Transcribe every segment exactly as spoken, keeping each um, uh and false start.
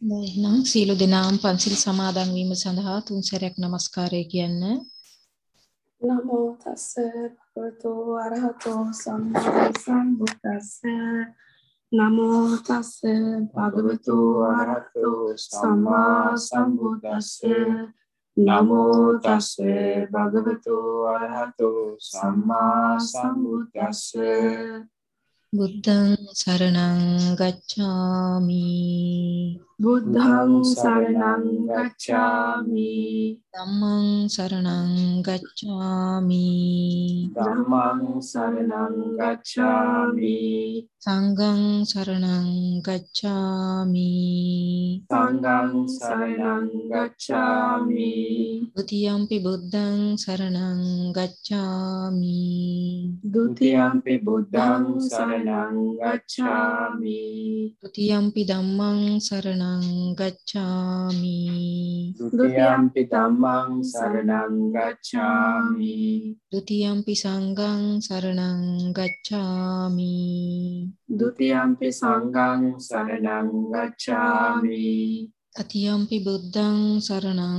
එහෙනම් සියලු දෙනාම පන්සිල් සමාදන් වීම සඳහා තුන් සැරයක් নমස්කාරය කියන්න. නමෝ තස්ස භගවතු අරහතෝ සම්මා සම්බුද්දස්ස නමෝ තස්ස භගවතු අරහතෝ සම්මා සම්බුද්දස්ස නමෝ තස්ස භගවතු අරහතෝ සම්මා සම්බුද්දස්ස බුද්ධං සරණං ගච්ඡාමි බුද්ධං සරණං ගච්ඡාමි ධම්මං සරණං ගච්ඡාමි ධම්මං සරණං ගච්ඡාමි සංඝං සරණං ගච්ඡාමි සංඝං සරණං ගච්ඡාමි ဒုတိယံ පි බුද්ධං සරණං ගච්ඡාමි ဒုတိယံ පි බුද්ධං සරණං ගච්ඡාමි ဒုတိယံ පි ධම්මං සරණං ගච්ඡාමි ဒုတိယံ පි ධම්මං සරණං ගච්ඡාමි ဒုတိယံ පි සංඝං සරණං ගච්ඡාමි ဒုတိယံ පි සංඝං සරණං ගච්ඡාමි တတိယံ පි බුද්ධං සරණං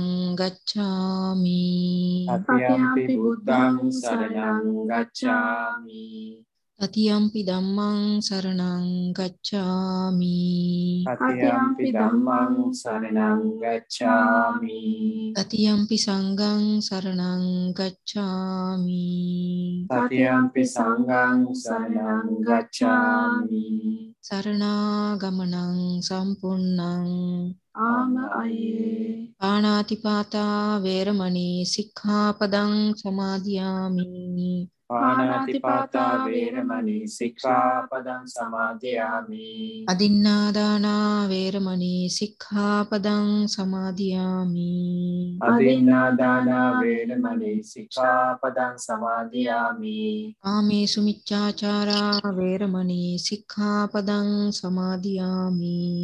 ගච්ඡාමි တတိယံ පි බුද්ධං සරණං ගච්ඡාමි တတိယံ පි ධම්මං සරණං ගච්ඡාමි တတိယံ පි ධම්මං සරණං ගච්ඡාමි တတိယံ පි සංඝං සරණං ගච්ඡාමි တတိယံ පි සංඝං සරණං ගච්ඡාමි สรณากัมมังสัมปุณัง ආම අයේ ปานาติปาตาเวรมณีสิกขาปดังสมาธิยามิ පාණාතිපාතා වේරමණී සික්ඛාපදං සමාදියාමි อดินนาดานาเวรมณีสิกขาปดังสมาธิยามิ අදින්නාදානා වේරමණී සික්ඛාපදං සමාදියාමි อาเมสุมิจฉาจาราเวรมณีสิกขาปดังสมาธิยามิ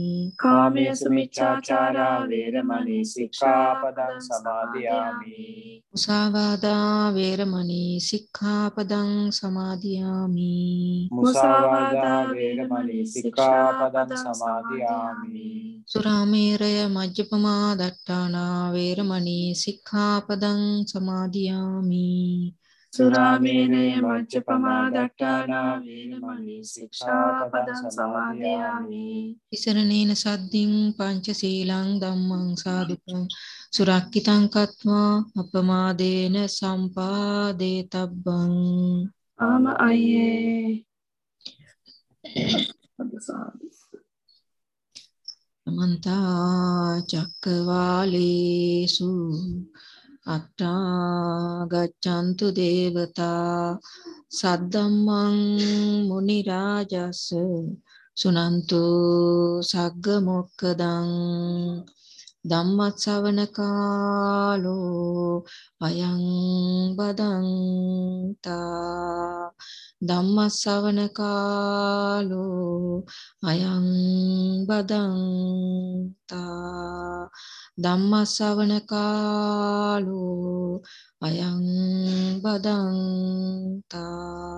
කාමේසු මිච්ඡාචාරා වේරමණී සික්ඛාපදං සමාදියාමි มุสาวาทาเวรมณีสิกขาปดังสมาธิยามิ මුසාවාදා වේරමණී සික්ඛාපදං සමාදියාමි สุราเมรยมัจจปมาดัตถานาเวรมณีสิกขาปดังสมาธิยามิ සුරාමේරය මජ්ජපමා දට්ඨානා වේරමණී සික්ඛාපදං සමාදියාමි อิสรเนนะสัดดิงปัญจศีลังธัมมังสาธุกังสุรักขิตังคัตวาอัปปมาเดนะสัมปาเดตับบัง ආම අයේ มันตาจักรวาเลสุอัตตากัจจันตุเดวตาสัดดัมมังมุนิราจัสสะสุนันตุสักกโมกขดังธัมมัสสวนะกาโลอยังบดังตาธัมมัสสวนะกาโลอยังบดังตาธัมมัสสวนะกาโลอยังบดังตา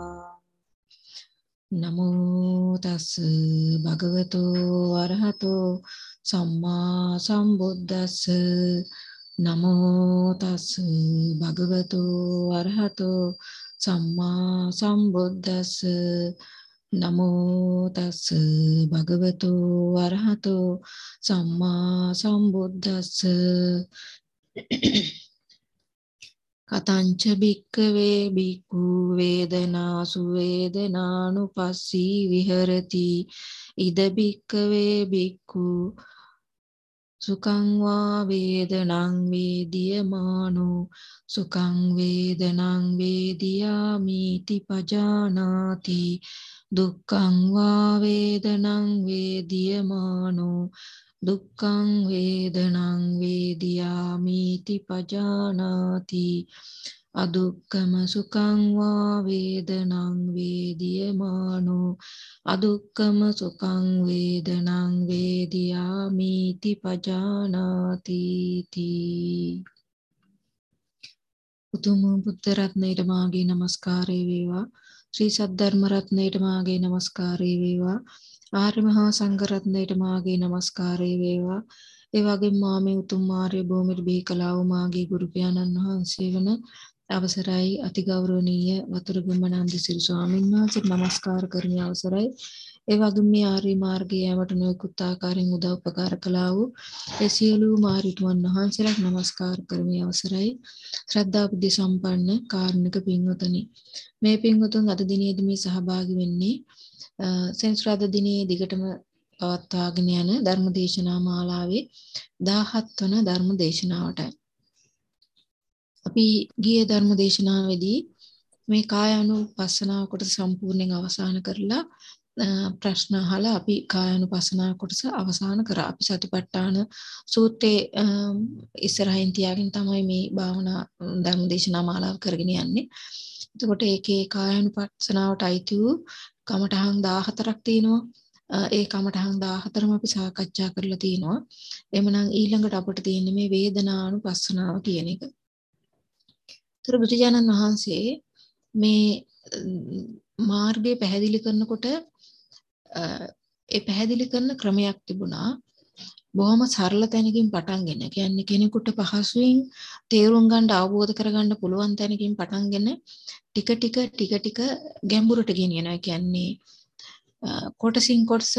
นะโมตัสสะภะคะวะโตอะระหะโตสัมมาสัมพุทธัสสะนะโมตัสสะภะคะวะโตอะระหะโตสัมมาสัมพุทธัสสะนะโมตัสสะภะคะวะโตอะระหะโตสัมมาสัมพุทธัสสะ කතංච භික්ඛවේ භික්ඛු වේදනාසු වේදනානුපස්සී විහෙරති ඉද භික්ඛවේ භික්ඛු සුඛං වා වේදනං වේදියමානෝ සුඛං වේදනං වේදියාමිති පජානාති දුක්ඛං වා වේදනං වේදියමානෝ දුක්ඛං වේදනං වේදියාමිති පජානාති අදුක්ඛම සුඛං වා වේදනං වේදියමානෝ අදුක්ඛම සුඛං වේදනං වේදියාමිති පජානාති තී. උතුම් බුද්ධ රත්නයට මාගේ নমස්කාරය වේවා. ශ්‍රී සද්ධර්ම රත්නයට මාගේ নমස්කාරය වේවා. ආර්ය මහා සංඝරත්නයට මාගේ নমස්කාරය වේවා. ඒ වගේම මා මේ උතුම් ආර්ය භූමියට බිහි කළා වූ මාගේ ගුරු පියාණන් වහන්සේ වන අවසරයි අතිගෞරවනීය වතුරුගම නන්දසිරි ස්වාමීන් වහන්සේට নমස්කාර කරන අවසරයි. ඒ වගේම මේ ආර්ය මාර්ගයේ යමට නොයෙකුත් ආකාරයෙන් උදව් උපකාර කළා වූ ඒ සියලු මාරිතුමන් වහන්සේලාට নমස්කාර කරමි අවසරයි. ශ්‍රද්ධා බුද්ධ සම්පන්න කාරුණික පින්වතුනි, මේ පින්වතුන් අද දිනේදී මේ සහභාගී වෙන්නේ සෙන්සුරාදා දිනේ දිගටම පවත්වාගෙන යන ධර්ම දේශනා මාලාවේ දහහත් වන ධර්ම දේශනාවටයි. අපි ගිය ධර්ම දේශනාවේදී මේ කායානුපස්සනාව කොටස සම්පූර්ණයෙන් අවසන් කරලා ප්‍රශ්න අහලා අපි කායානුපස්සනාව කොටස අවසන් කරා. අපි සතිපට්ඨාන සූත්‍රයේ ඉස්සරහින් තියාගෙන තමයි මේ භාවනා ධර්ම දේශනා මාලාව කරගෙන යන්නේ. එතකොට ඒකේ කායානුපස්සනාවට අයිති වූ කමඨහන් දහහතරක් තියෙනවා. ඒ කමඨහන් දහහතරම අපි සාකච්ඡා කරලා තියෙනවා. එhmenan ඊළඟට අපිට තියෙන්නේ මේ වේදනානුපස්සනාව කියන එක. ඒතර බුදුජානන් වහන්සේ මේ මාර්ගය පැහැදිලි කරනකොට ඒ පැහැදිලි කරන ක්‍රමයක් තිබුණා. බොහොම සරල තැනකින් පටන්ගෙන, කියන්නේ කෙනෙකුට පහසුවෙන් තේරුම් ගන්න, අවබෝධ කරගන්න පුළුවන් තැනකින් පටන්ගෙන ටික ටික ටික ටික ගැඹුරට ගෙනියනවා. කියන්නේ කොටසින් කොටස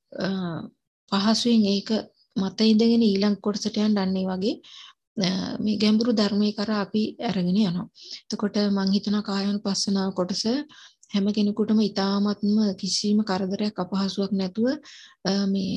පහසුවෙන් ඒක මත ඉඳගෙන ඊළඟ කොටසට යන්න අන්නේ වගේ මේ ගැඹුරු ධර්මයේ කරා අපි අරගෙන යනවා. එතකොට මම හිතනවා කායानुපස්සනාව කොටස හැම කෙනෙකුටම ඊ타ත්ම කිසිම කරදරයක් අපහසුයක් නැතුව මේ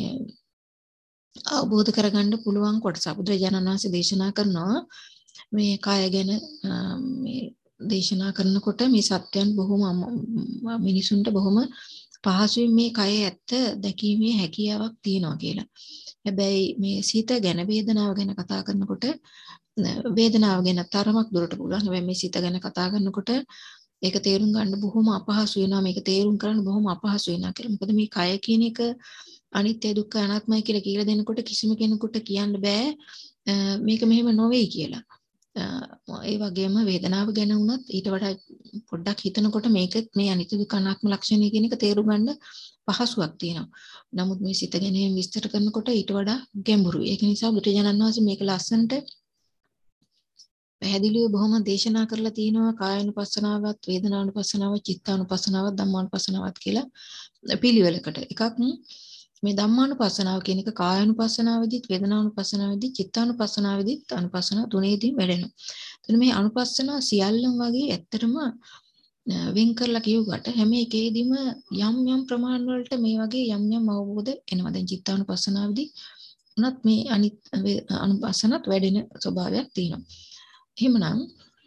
අවබෝධ කරගන්න පුළුවන් කොටස. බුදුරජාණන් වහන්සේ දේශනා කරනවා මේ කාය ගැන මේ දේශනා කරනකොට මේ සත්‍යයන් බොහොම මිනිසුන්ට බොහොම පහසුවෙන් මේ කයේ ඇත්ත දැකීමේ හැකියාවක් තියෙනවා කියලා. හැබැයි මේ සිත ගැන, වේදනාව ගැන කතා කරනකොට වේදනාව ගැන තරමක් දුරට පුළුවන්. හැබැයි මේ සිත ගැන කතා කරනකොට ඒක තේරුම් ගන්න බොහොම අපහසු වෙනවා. මේක තේරුම් කරන්න බොහොම අපහසු වෙනවා කියලා. මොකද මේ කය කියන එක අනිත්‍ය දුක්ඛ අනාත්මයි කියලා කියලා දෙනකොට කිසිම කෙනෙකුට කියන්න බෑ මේක මෙහෙම නොවේයි කියලා. ඒ වගේම වේදනාව ගැන වුණත් ඊට වඩා පොඩ්ඩක් හිතනකොට මේක මේ අනිත්‍ය දුක්ඛ අනාත්ම ලක්ෂණය කියන එක තේරුම් ගන්න පහසුවක් තියෙනවා. නමුත් මේ සිත ගැන විස්තර කරනකොට ඊට වඩා ගැඹුරුයි. ඒක නිසා බුදුජානන් වහන්සේ මේක ලස්සනට පැහැදිලිව බොහොම දේශනා කරලා තිනවා. කායानुපස්සනාවත්, වේදනානුපස්සනාවත්, චිත්තානුපස්සනාවත්, ධම්මානුපස්සනාවත් කියලා පිළිවෙලකට. එකක් මේ ධම්මානුපස්සනාව කියන එක කායानुපස්සනාවේදීත්, වේදනානුපස්සනාවේදීත්, චිත්තානුපස්සනාවේදීත් අනුපස්සනාව තුනේදීම වැඩෙනවා. එතන මේ අනුපස්සනාව සියල්ලම වගේ ඇත්තටම වෙන් කරලා කියුවට හැම එකේදීම යම් යම් ප්‍රමාණ වලට මේ වගේ යම් යම් අවබෝධ එනවා. දැන් චිත්තානුපස්සනාවේදී උනත් මේ අනිත් අනුපස්සනත් වැඩෙන ස්වභාවයක් තියෙනවා. එහෙමනම්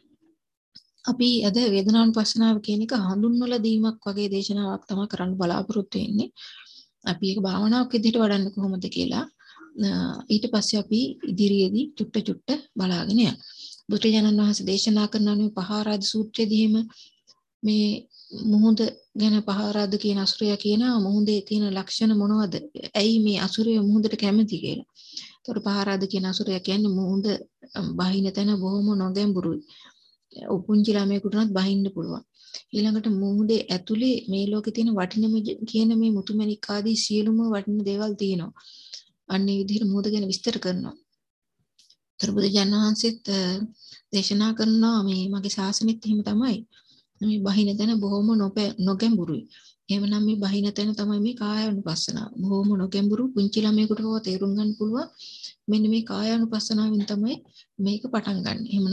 අපි අද වේදනානුපස්සනාව කියන එක හඳුන්වලා දීමක් වගේ දේශනාවක් තමයි කරන්න බලාපොරොත්තු වෙන්නේ. අපි ඒක භාවනාවක් විදිහට වඩන්න කොහොමද කියලා ඊට පස්සේ අපි ඉදිරියේදී චුට්ට චුට්ට බලාගෙන යමු. බුදුරජාණන් වහන්සේ දේශනා කරනවා පහාරාද සූත්‍රයේදී එහෙම මේ මුහුද ගැන පහාරාද කියන අසුරය කියනවා මුහුදේ තියෙන ලක්ෂණ මොනවද? ඇයි මේ අසුරය මුහුදට කැමති කියලා. ඒතකොට පහාරාද කියන අසුරය කියන්නේ මුහුද බහින තැන බොහොම නොගැඹුරුයි. උපුංචි ළමයෙකුටවත් බහින්න පුළුවන්. ඊළඟට මුහුදේ ඇතුලේ මේ ලෝකේ තියෙන වටිනම කියන මේ මුතුමැණික් ආදී සියලුම වටින දේවල් තියෙනවා. අන්නේ විදිහට මුහුද ගැන විස්තර කරනවා. බුදුරජාණන් වහන්සේත් දේශනා කරනවා මේ මගේ ශාසනෙත් එහෙම තමයි. මේ බහින තැන බොහොම නොගැඹුරුයි. එහෙමනම් මේ බහින තැන තමයි මේ කායානුපස්සනාව. බොහොම නොගැඹුරු පුංචි ළමයෙකුට පවා තේරුම් ගන්න පුළුවන්. මෙන්න මේ කායානුපස්සනාවෙන් තමයි මේක පටන් ගන්න. එහෙමනම්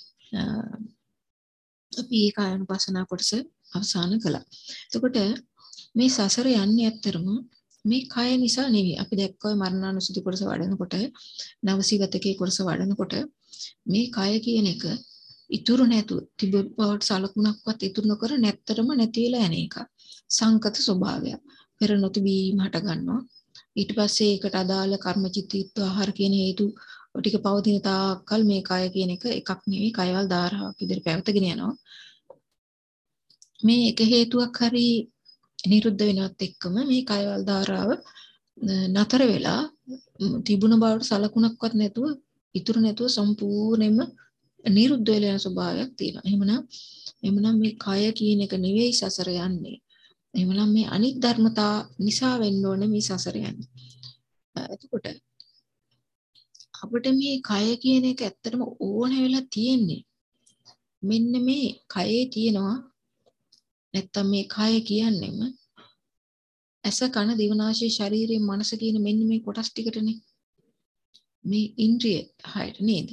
අපි ඒ කායානුපස්සනාව කොටස අවසන් කළා. එතකොට මේ සසර යන්නේ ඇත්තරම මේ කය නිසා නෙවෙයි. අපි දැක්කෝ මරණානුසුති කොටස වඩනකොට, නවසීගතකේ කොටස වඩනකොට මේ කය කියන එක ඉතුරු නැතු තිබවට සලකුණක්වත් ඉතුරු නොකර නැත්තරම නැති වෙලා යන එක. සංකත ස්වභාවයක්. පෙර නොතිබීම හට ගන්නවා. ඊට පස්සේ ඒකට අදාළ කර්ම චිත්ත ආහාර කියන හේතු ටික පවතින තාක්කල් මේ කය කියන එක එකක් නෙවෙයි කයවල් ධාරාවක් විදිහට පැවතගෙන යනවා. මේ එක හේතුවක් හරි නිරුද්ධ වෙනවත් එක්කම මේ කයවල් ධාරාව නතර වෙලා තිබුණ බවට සලකුණක්වත් නැතුව ඉතුරු නැතුව සම්පූර්ණයෙන්ම නිරුද්ධ වෙලා යන ස්වභාවයක් තියෙනවා. එහෙමනම් එහෙමනම් මේ කය කියන එක නෙවෙයි සසර යන්නේ. එහෙනම් මේ අනිත් ධර්මතා නිසා වෙන්න ඕනේ මේ සසර යන්නේ. එතකොට අපිට මේ කය කියන එක ඇත්තටම ඕන වෙලා තියෙන්නේ. මෙන්න මේ කයේ තියෙනවා නැත්තම් මේ කය කියන්නේම ඇස කන දිවනාශය ශරීරය මනස කියන මෙන්න මේ කොටස් ටිකටනේ. මේ ඉන්ද්‍රිය හයට නේද?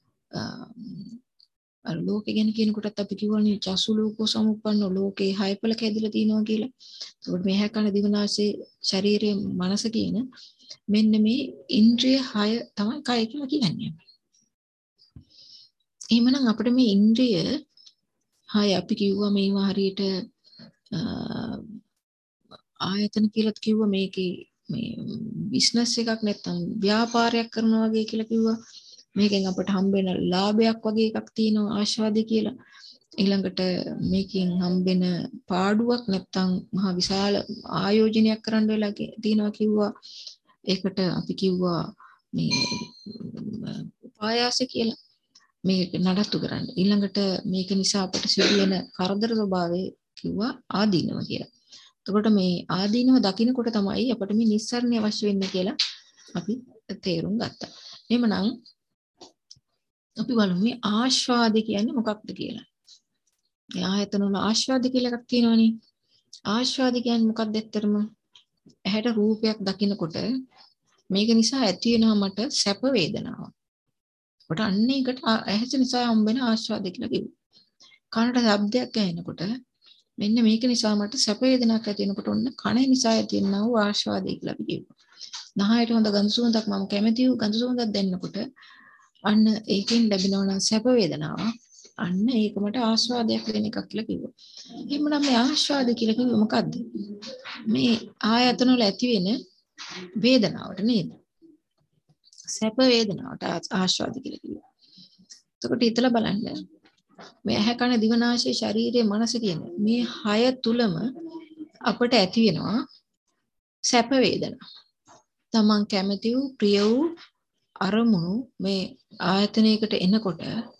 අර ලෝකෙ ගැන කියනකොටත් අපි කියවනේ චසු ලෝකෝ සමුප්පන්න ලෝකේ හයපල කැදලා තියෙනවා කියලා. ඒකට මේ හැකන දිවනාශය ශරීරය මනස කියන මෙන්න මේ ඉන්ද්‍රිය හය තමයි කය කියලා කියන්නේ. එහෙමනම් අපිට මේ ඉන්ද්‍රිය හය අපි කිව්වා මේවා හරියට ආයතන කියලා කිව්වා මේකේ මේ බිස්නස් එකක් නැත්තම් ව්‍යාපාරයක් කරනවා වගේ කියලා කිව්වා. මේකෙන් අපට හම්බෙන ලාභයක් වගේ එකක් තියෙනවා ආශාදේ කියලා. ඊළඟට මේකෙන් හම්බෙන පාඩුවක් නැත්තම් මහා විශාල ආයෝජනයක් කරන්න වෙලා තියෙනවා කිව්වා. ඒකට අපි කිව්වා මේ උපායාස කියලා. මේක නඩත්තු කරන්න. ඊළඟට මේක නිසා අපට සිදුවෙන කරදර ස්වභාවය කිව්වා ආදීනව කියලා. එතකොට මේ ආදීනව දකින්නකොට තමයි අපිට මේ නිස්සාරණය අවශ්‍ය වෙන්නේ කියලා අපි තේරුම් ගත්තා. එහෙමනම් අපි බලමු මේ ආස්වාද කියන්නේ මොකක්ද කියලා. මේ ආයතන වල ආස්වාද කියලා එකක් තියෙනවනේ. ආස්වාද කියන්නේ මොකක්ද ඇත්තටම? ඇහැට රූපයක් දකින්නකොට මේක නිසා ඇති වෙනවා මට සැප වේදනාවක්. කොට අන්න ඒකට ඇහැස නිසා හම්බෙන ආස්වාද කියලා කිව්වා. කනට ශබ්දයක් ඇහෙනකොට මෙන්න මේක නිසා මට සැප වේදනාවක් ඇති වෙනකොට ඔන්න කන නිසා ඇති වෙනා වූ ආස්වාදය කියලා අපි කියනවා. නහයට හොඳ ගඳ සුවඳක් මම කැමති වූ ගඳ සුවඳක් දැනෙනකොට අන්න ඒකෙන් ලැබෙනවා නම් සැප වේදනාව. අන්න ඒක මට ආස්වාදයක් වෙන එකක් කියලා කිව්වා. එහෙනම් මේ ආස්වාද කියලා කිව්වේ මොකද්ද? මේ ආයතන වල ඇති වෙන වේදනාවට නේද? සැප වේදනාවට ආස්වාද කියලා කිව්වා. එතකොට හිතලා බලන්න. මේ ඇහැ කන දිව නාසය ශරීරය මනස කියන මේ හය තුලම අපට ඇති වෙනවා සැප වේදනා. තමන් කැමති වූ ප්‍රිය වූ අරමුණු මේ ආයතනයකට එනකොට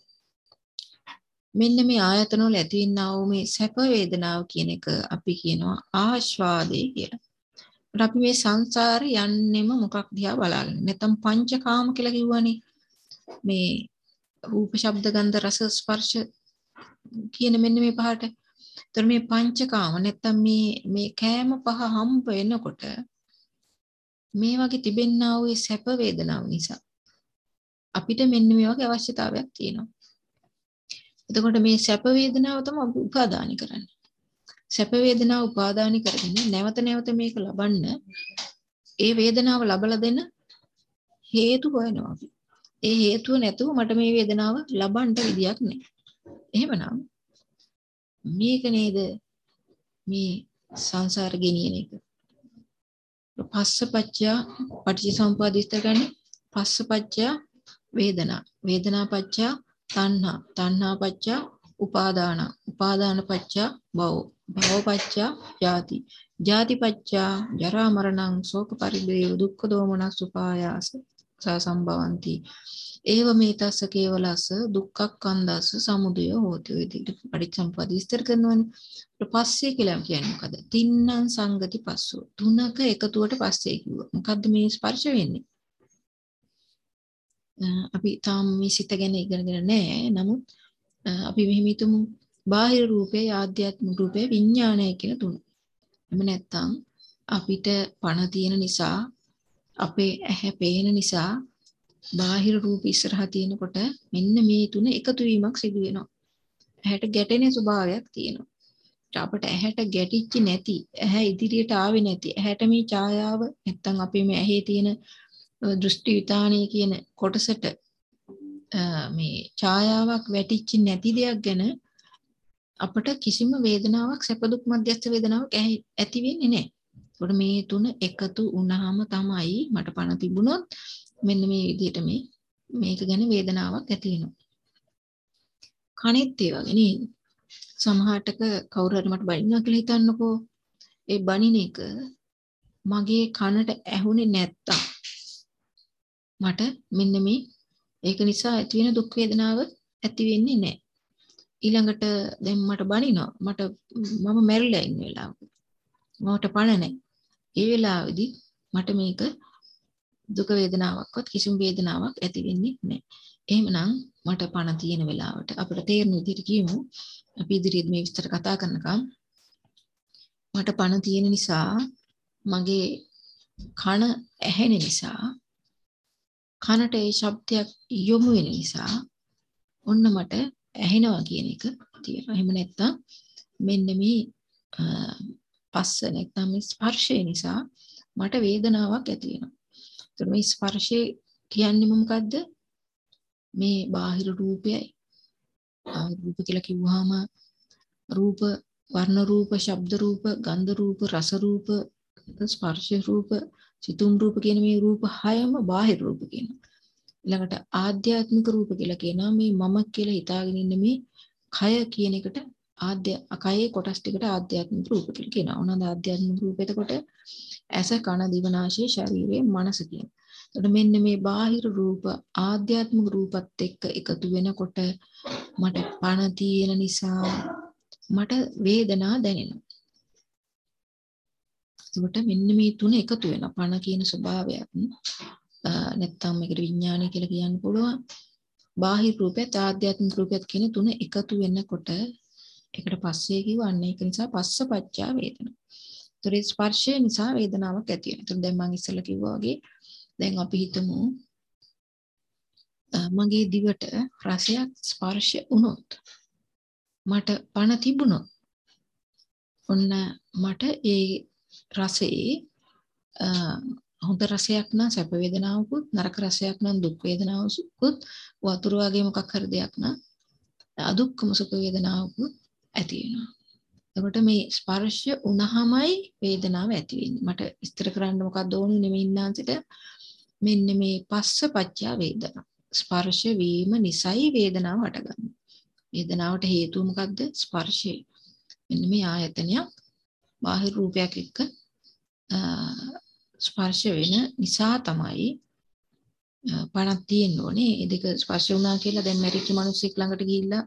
මෙන්න මේ ආයතන වල ඇතිවෙනා වූ මේ සැප වේදනාව කියන එක අපි කියනවා ආස්වාදේ කියලා. අපි මේ සංසාරේ යන්නෙම මොකක් දිහා බලාගෙන. නැත්නම් පංචකාම කියලා කිව්වනේ. මේ රූප ශබ්ද ගන්ධ රස ස්පර්ශ කියන මෙන්න මේ පහට. ඒතර මේ පංචකාම නැත්නම් මේ මේ කෑම පහ හම්බ වෙනකොට මේ වගේ තිබෙනා වූ සැප වේදනාව නිසා අපිට මෙන්න මේ වගේ අවශ්‍යතාවයක් තියෙනවා. එතකොට මේ සැප වේදනාව තමයි උපාදාන කරන්නේ. සැප වේදනාව උපාදාන කරගෙන නැවත නැවත මේක ලබන්න ඒ වේදනාව ලබලා දෙන හේතු හොයනවා අපි. ඒ හේතුව නැතුව මට මේ වේදනාව ලබන්න විදියක් නැහැ. එහෙමනම් මේක නේද මේ සංසාර ගෙනියන එක. පස්සපච්චය පටිච්චසමුප්පාදිස්ත ගන්නේ පස්සපච්චය වේදනා වේදනා පච්චය තණ්හා තණ්හා පච්චය උපාදාන උපාදාන පච්චය භව භව පච්චය ජාති ජාති පච්චය ජරා මරණං ශෝක පරිදේව දුක්ඛ දෝමනස් උපායාස සසම්භවಂತಿ ඒව මේතස්ස කේවලස්ස දුක්ඛක්ඛන්දස්ස සමුදය හෝති. ඔය විදිහට පටිච්චසමුප්පාද විස්තර කරනවනේ. ඊට පස්සේ කියලා කියන්නේ මොකද? තින්නම් සංගති පස්සෝ. තුනක එකතුවට පස්සේ කිව්වා. මොකද්ද මේ ස්පර්ශ වෙන්නේ? අපි තාම මේ සිත ගැන ඉගෙනගෙන නැහැ. නමුත් අපි මෙහෙම හිතමු බාහිර රූපේ ආධ්‍යාත්මික රූපේ විඥානය කියන තුන. එහෙම නැත්නම් අපිට පණ තියෙන නිසා අපේ ඇහැ පේන නිසා බාහිර රූප ඉස්සරහා තියෙනකොට මෙන්න මේ තුන එකතු වීමක් සිදු වෙනවා. ඇහැට ගැටෙන ස්වභාවයක් තියෙනවා. අපිට ඇහැට ගැටිච්ච නැති, ඇහැ ඉදිරියට ආවේ නැති, ඇහැට මේ ඡායාව නැත්තම් අපේ මේ ඇහි තියෙන දෘෂ්ටි විතාණය කියන කොටසට මේ ඡායාවක් වැටිච්ච නැති දෙයක් ගැන අපිට කිසිම වේදනාවක් සැප දුක් මධ්‍යස්ථ වේදනාවක් ඇති වෙන්නේ නැහැ. ඒකට මේ තුන එකතු වුණාම තමයි මට පණ තිබුණොත් මෙන්න මේ විදිහට මේ මේක ගැන වේදනාවක් ඇති වෙනවා. කනෙත් ඒ වගේ නේද? සමහරටක කවුරු හරි මට බනිනවා කියලා හිතන්නකෝ. ඒ බනින එක මගේ කනට ඇහුනේ නැත්තම් මට මෙන්න මේ ඒක නිසා ඇති වෙන දුක් වේදනාව ඇති වෙන්නේ නැහැ. ඊළඟට දැන් මට බනිනවා. මට මම මැරිලා ඉන්න වෙලාවක. මට පණ නැහැ. ඒ වෙලාවේදී මට මේක දුක වේදනාවක්වත් කිසිම වේදනාවක් ඇති වෙන්නේ නැහැ. එහෙමනම් මට පණ තියෙන වෙලාවට අපිට තේරෙන විදිහට කියමු. අපි ඉදිරියට මේ විස්තර කතා කරනකම් මට පණ තියෙන නිසා මගේ කන ඇහෙන නිසා කනට ඒ ශබ්දයක් යොමු වෙන නිසා ඔන්න මට ඇහෙනවා කියන එක තියෙනවා. එහෙම නැත්නම් මෙන්න මේ පස්ස නැත්නම් මේ ස්පර්ශය නිසා මට වේදනාවක් ඇති වෙනවා. ඒතර මේ ස්පර්ශය කියන්නේ මොකක්ද? මේ බාහිර රූපයයි. රූප කියලා කිව්වහම රූප, වර්ණ රූප, ශබ්ද රූප, ගන්ධ රූප, රස රූප, ස්පර්ශ රූප, සිතුම් රූප කියන මේ රූප හයම බාහිර රූප කියනවා. ඊළඟට ආධ්‍යාත්මික රූප කියලා කියනවා මේ මම කියලා හිතාගෙන ඉන්න මේ කය කියන එකට ආද්‍ය කයේ කොටස් ටිකට ආධ්‍යාත්මික රූප කියලා කියනවා. උනන්ද ආධ්‍යාත්මික රූප එතකොට ඇස, කන, දිව, නාසය, ශරීරය, මනස කියන. එතකොට මෙන්න මේ බාහිර රූප ආධ්‍යාත්මික රූපත් එක්ක එකතු වෙනකොට මට පණ තියෙන නිසා මට වේදනා දැනෙනවා. එතකොට මෙන්න මේ තුන එකතු වෙනවා. පණ කියන ස්වභාවයක් නැත්තම් මේකට විඥානය කියලා කියන්න පුළුවන්. බාහිර රූපයත් ආධ්‍යාත්මික රූපයත් කියන තුන එකතු වෙනකොට ඒකට පස්සේ කිව්වන්නේ ඒක නිසා පස්සපච්චා වේදනා. ඒතර ස්පර්ශය නිසා වේදනාවක් ඇති වෙනවා. ඒතර දැන් මම ඉස්සෙල්ලා කිව්වා වගේ දැන් අපි හිතමු මගේ දිවට රසයක් ස්පර්ශ වුණොත් මට පණ තිබුණොත් ඔන්න මට ඒ රසයේ හොඳ රසයක් නම් සැප වේදනාවකුත් නරක රසයක් නම් දුක් වේදනාවකුත් වතුර වගේ මොකක් හරි දෙයක් නම් අදුක්කම සුඛ වේදනාවකුත් ඇති වෙනවා. එතකොට මේ ස්පර්ශ උනහමයි වේදනාව ඇති වෙන්නේ. මට විස්තර කරන්න මොකක්ද ඕනේ නෙමෙයි ඉන්නාන්සිට මෙන්න මේ පස්ස පච්චා වේදනා. ස්පර්ශ වීම නිසයි වේදනාව හටගන්නේ. වේදනාවට හේතුව මොකද්ද? ස්පර්ශය. මෙන්න මේ ආයතනයක් බාහිර රූපයක් එක්ක ස්පර්ශ වෙන නිසා තමයි පණක් තියෙන්න ඕනේ. ඒ දෙක ස්පර්ශ වුණා කියලා දැන් මැරිච්ච මිනිස්සෙක් ළඟට ගිහිල්ලා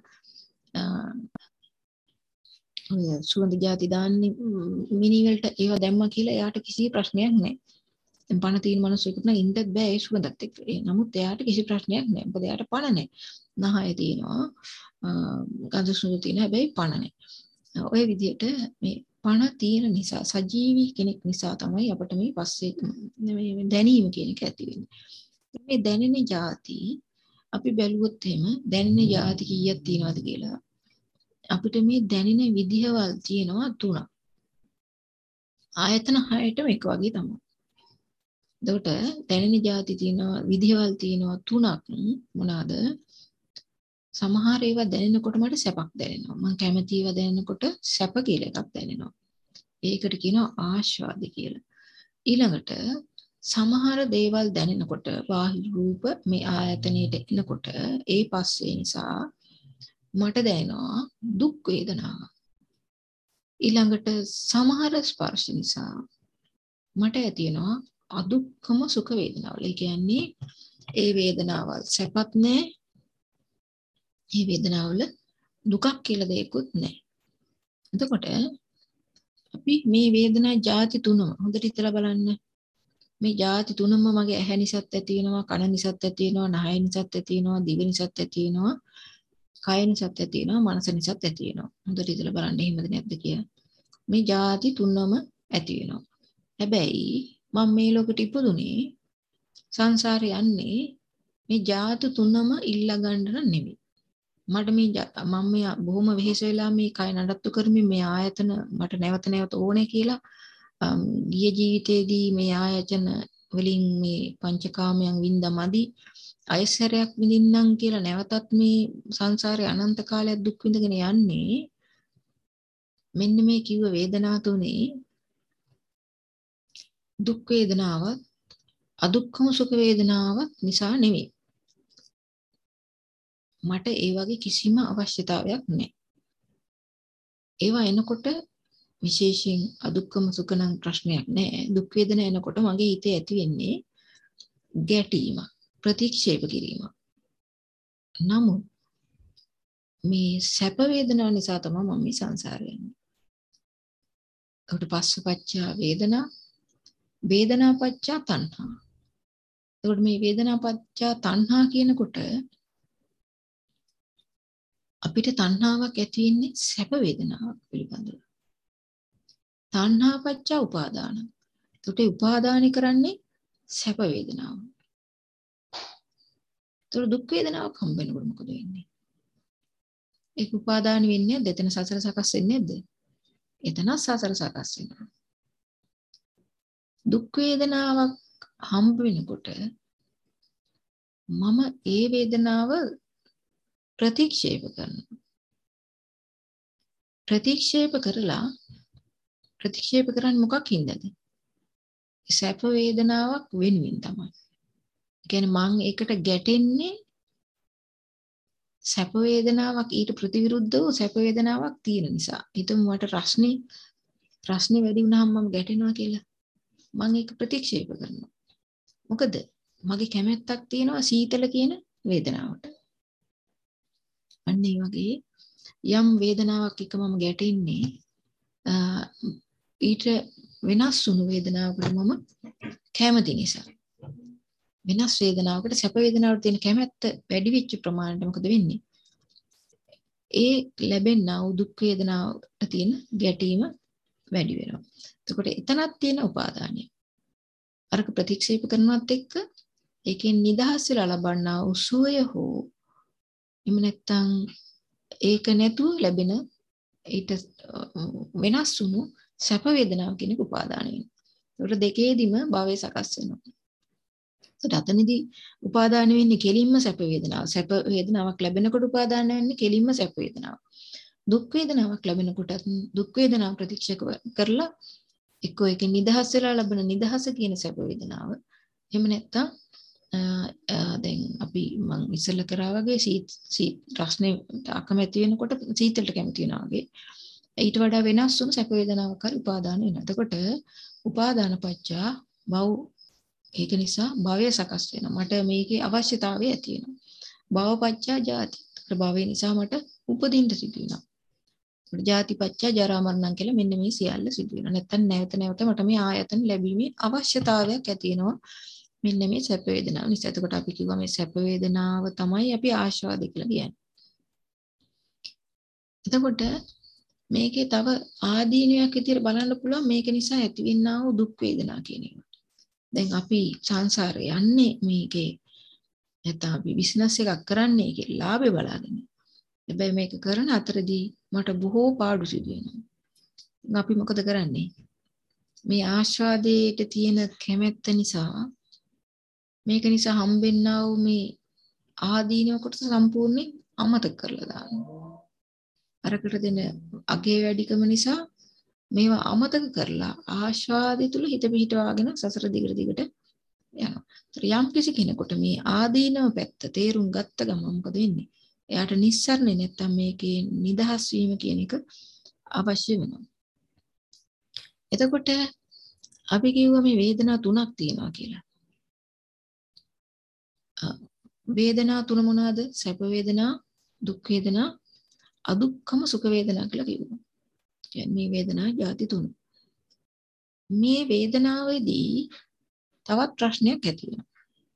ඔය සුවඳ જાති දාන්නේ මිනි වලට ඒව දැම්මා කියලා එයාට කිසි ප්‍රශ්නයක් නැහැ. දැන් පණ තියෙන මිනිස්සෙකුට නම් ඉන්නත් බෑ ඒ සුවඳත් එක්ක. ඒ නමුත් එයාට කිසි ප්‍රශ්නයක් නැහැ. මොකද එයාට පණ නැහැ. නහය තියෙනවා. ගඳ සුවඳ තියෙන හැබැයි පණ නැහැ. ඔය විදිහට මේ පණ තියෙන නිසා සජීවී කෙනෙක් නිසා තමයි අපිට මේ පස්සේ මේ දැනීම කියන එක ඇති වෙන්නේ. මේ දැනෙන જાති අපි බැලුවොත් එහෙම දැනෙන જાති කීයක් තියෙනවද කියලා අපිට මේ දැනෙන විදිහවල් තියෙනවා තුනක්. ආයතන හයටම එක වගේ තමයි. එතකොට දැනෙන જાති තියෙනවා විදිහවල් තියෙනවා තුනක්. මොනවාද? සමහර ඒවා දැනෙනකොට මට සැපක් දැනෙනවා. මම කැමති ඒවා දැනෙනකොට සැප කියලා එකක් දැනෙනවා. ඒකට කියනවා ආස්වාද කියලා. ඊළඟට සමහර දේවල් දැනෙනකොට බාහිර රූප මේ ආයතනයේට එනකොට ඒ පස්සේ නිසා මට දැනෙනවා දුක් වේදනාව. ඊළඟට සමහර ස්පර්ශ නිසා මට ඇති වෙනවා අදුක්කම සුඛ වේදනාවල්. ඒ කියන්නේ ඒ වේදනාවල් සැපත් නැහැ. මේ වේදනාවල දුකක් කියලා දෙයක්වත් නැහැ. එතකොට අපි මේ වේදනා ಜಾති තුනම හොඳට හිතලා බලන්න. මේ ಜಾති තුනම මගේ ඇහැ නිසාත් ඇති වෙනවා, කන නිසාත් ඇති වෙනවා, නහය නිසාත් ඇති වෙනවා, දිව නිසාත් ඇති වෙනවා, කය නිසාත් ඇති වෙනවා, මනස නිසාත් ඇති වෙනවා. හොඳට හිතලා බලන්න එහෙමද නැද්ද කියලා. මේ ಜಾති තුනම ඇති වෙනවා. හැබැයි මම මේ ලෝකෙට ඉපදුනේ සංසාරේ යන්නේ මේ ಜಾති තුනම ඉල්ලා ගන්න නෙමෙයි. මට මේ මම මේ බොහොම වෙහෙස වෙලා මේ කය නඩත්තු කරමින් මේ ආයතන මට නැවත නැවත ඕනේ කියලා ගිය ජීවිතේදී මේ ආයතන වලින් මේ පංචකාමයන් වින්දමදි අයසරයක් විඳින්නම් කියලා නැවතත් මේ සංසාරේ අනන්ත කාලයක් දුක් විඳගෙන යන්නේ මෙන්න මේ කිව්ව වේදනා තුනේ දුක් වේදනාවත් අදුක්ඛම සුඛ වේදනාවත් නිසා නෙමෙයි. මට ඒ වගේ කිසිම අවශ්‍යතාවයක් නැහැ. ඒවා එනකොට විශේෂයෙන් අදුක්කම සුඛ නම් ප්‍රශ්නයක් නැහැ. දුක් වේදනා එනකොට මගේ හිතේ ඇති වෙන්නේ ගැටීමක්, ප්‍රතික්ෂේප කිරීමක්. නමුත් මේ සැප වේදනා නිසා තමයි මම මේ සංසාරේ යන්නේ. එතකොට පස්සපච්චා වේදනා, වේදනාපච්චා තණ්හා. එතකොට මේ වේදනාපච්චා තණ්හා කියනකොට අපිට තණ්හාවක් ඇති වෙන්නේ සැප වේදනාවක් පිළිබඳව. තණ්හාපච්චා උපාදාන. එතකොට උපාදාන කරන්නේ සැප වේදනාව. එතකොට දුක් වේදනාවක් හම්බ වෙනකොට මොකද වෙන්නේ? ඒක උපාදාන වෙන්නේ දෙතන සසර සකස් වෙන්නේ නැද්ද? එතන සසර සකස් වෙනවා. දුක් වේදනාවක් හම්බ වෙනකොට මම ඒ වේදනාව ප්‍රතික්ෂේප කරනවා. ප්‍රතික්ෂේප කරලා ප්‍රතික්ෂේප කරන්නේ මොකක් හින්දාද? සැප වේදනාවක් වෙනුවෙන් තමයි. ඒ කියන්නේ මං ඒකට ගැටෙන්නේ සැප වේදනාවක් ඊට ප්‍රතිවිරුද්ධව සැප වේදනාවක් තියෙන නිසා. හිතමු මට රස්නේ රස්නේ වැඩි වුණාම මම ගැටෙනවා කියලා. මම ඒක ප්‍රතික්ෂේප කරනවා. මොකද මගේ කැමැත්තක් තියෙනවා සීතල කියන වේදනාවට. අන්න ඒ වගේ යම් වේදනාවක් එක මම ගැටෙන්නේ ඊට වෙනස් වුණු වේදනාවකට මම කැමති නිසා. වෙනස් වේදනාවකට සැප වේදනාවට තියෙන කැමැත්ත වැඩි වෙච්ච ප්‍රමාණයට මොකද වෙන්නේ? ඒ ලැබෙනා වූ දුක් වේදනාවට තියෙන ගැටීම වැඩි වෙනවා. එතකොට එතනක් තියෙන උපාදානය. අරක ප්‍රතික්ෂේප කරනවත් එක්ක ඒකෙන් නිදහස් වෙලා ලබන්නා වූ සුවය හෝ එහෙම නැත්නම් ඒක නැතුව ලැබෙන ඊට වෙනස් වුණු සැප වේදනාව කියන උපාදානය. ඒකට දෙකේදීම භවය සකස් වෙනවා. ඒකට අතනදී උපාදාන වෙන්නේ කෙලින්ම සැප වේදනාව. සැප වේදනාවක් ලැබෙනකොට උපාදාන වෙන්නේ කෙලින්ම සැප වේදනාව. දුක් වේදනාවක් ලැබෙනකොට දුක් වේදනාව ප්‍රතික්ෂේප කරලා එක්කෝ ඒකෙන් නිදහස් වෙලා ලබන නිදහස කියන සැප වේදනාව. එහෙම නැත්නම් දැන් අපි මම ඉස්සෙල්ලා කරා වගේ සීත් සීත් රස්නේ අකමැති වෙනකොට සීතලට කැමති වෙනවා වගේ ඊට වඩා වෙනස් වුණු සැප වේදනාවක් හරි උපාදාන වෙනවා. එතකොට උපාදාන පත්‍යා භව ඒක නිසා භවය සකස් වෙනවා. මට මේකේ අවශ්‍යතාවය ඇති වෙනවා. භව පත්‍යා ජාති. භවය නිසා මට උපදින්න සිදු වෙනවා. ජාති පත්‍යා ජරා මරණ කියලා මෙන්න මේ සියල්ල සිදු වෙනවා. නැත්තම් නැවත නැවත මට මේ ආයතන ලැබීමේ අවශ්‍යතාවයක් ඇති වෙනවා. මෙන්න මේ සැප වේදනාව නිසා. එතකොට අපි කිව්වා මේ සැප වේදනාව තමයි අපි ආශාද කියලා කියන්නේ. එතකොට මේකේ තව ආදීනයක් විදියට බලන්න පුළුවන් මේක නිසා ඇතිවෙනා වූ දුක් වේදනා කියන එක. දැන් අපි සංසාරේ යන්නේ මේකේ නැත්නම් අපි බිස්නස් එකක් කරන්නේ ඒකේ ලාභය බලාගෙන. හැබැයි මේක කරන අතරදී මට බොහෝ පාඩු සිදු වෙනවා. අපි මොකද කරන්නේ? මේ ආශාදයට තියෙන කැමැත්ත නිසා මේක නිසා හම්බෙන්නා වූ මේ ආදීනව කොටස සම්පූර්ණයෙන් අමතක කරලා දානවා. අරකට දෙන අගේ වැඩිකම නිසා මේවා අමතක කරලා ආශාදේ තුල හිත පිහිටවාගෙන සසර දිගට දිගට යනවා. ඒතර යම් කිසි කෙනෙකුට මේ ආදීනව පැත්ත තේරුම් ගත්ත ගමන් මොකද වෙන්නේ? එයාට නිස්සාරණේ නැත්තම් මේකේ නිදහස් වීම කියන එක අවශ්‍ය වෙනවා. එතකොට අපි කිව්වා මේ වේදනා තුනක් තියෙනවා කියලා. වේදනා තුන මොනවාද? සැප වේදනා, දුක් වේදනා, අදුක්ඛම සුඛ වේදනා කියලා කිව්වා. කියන්නේ මේ වේදනා ಜಾති තුන. මේ වේදනාවේදී තවත් ප්‍රශ්නයක් ඇති වෙනවා.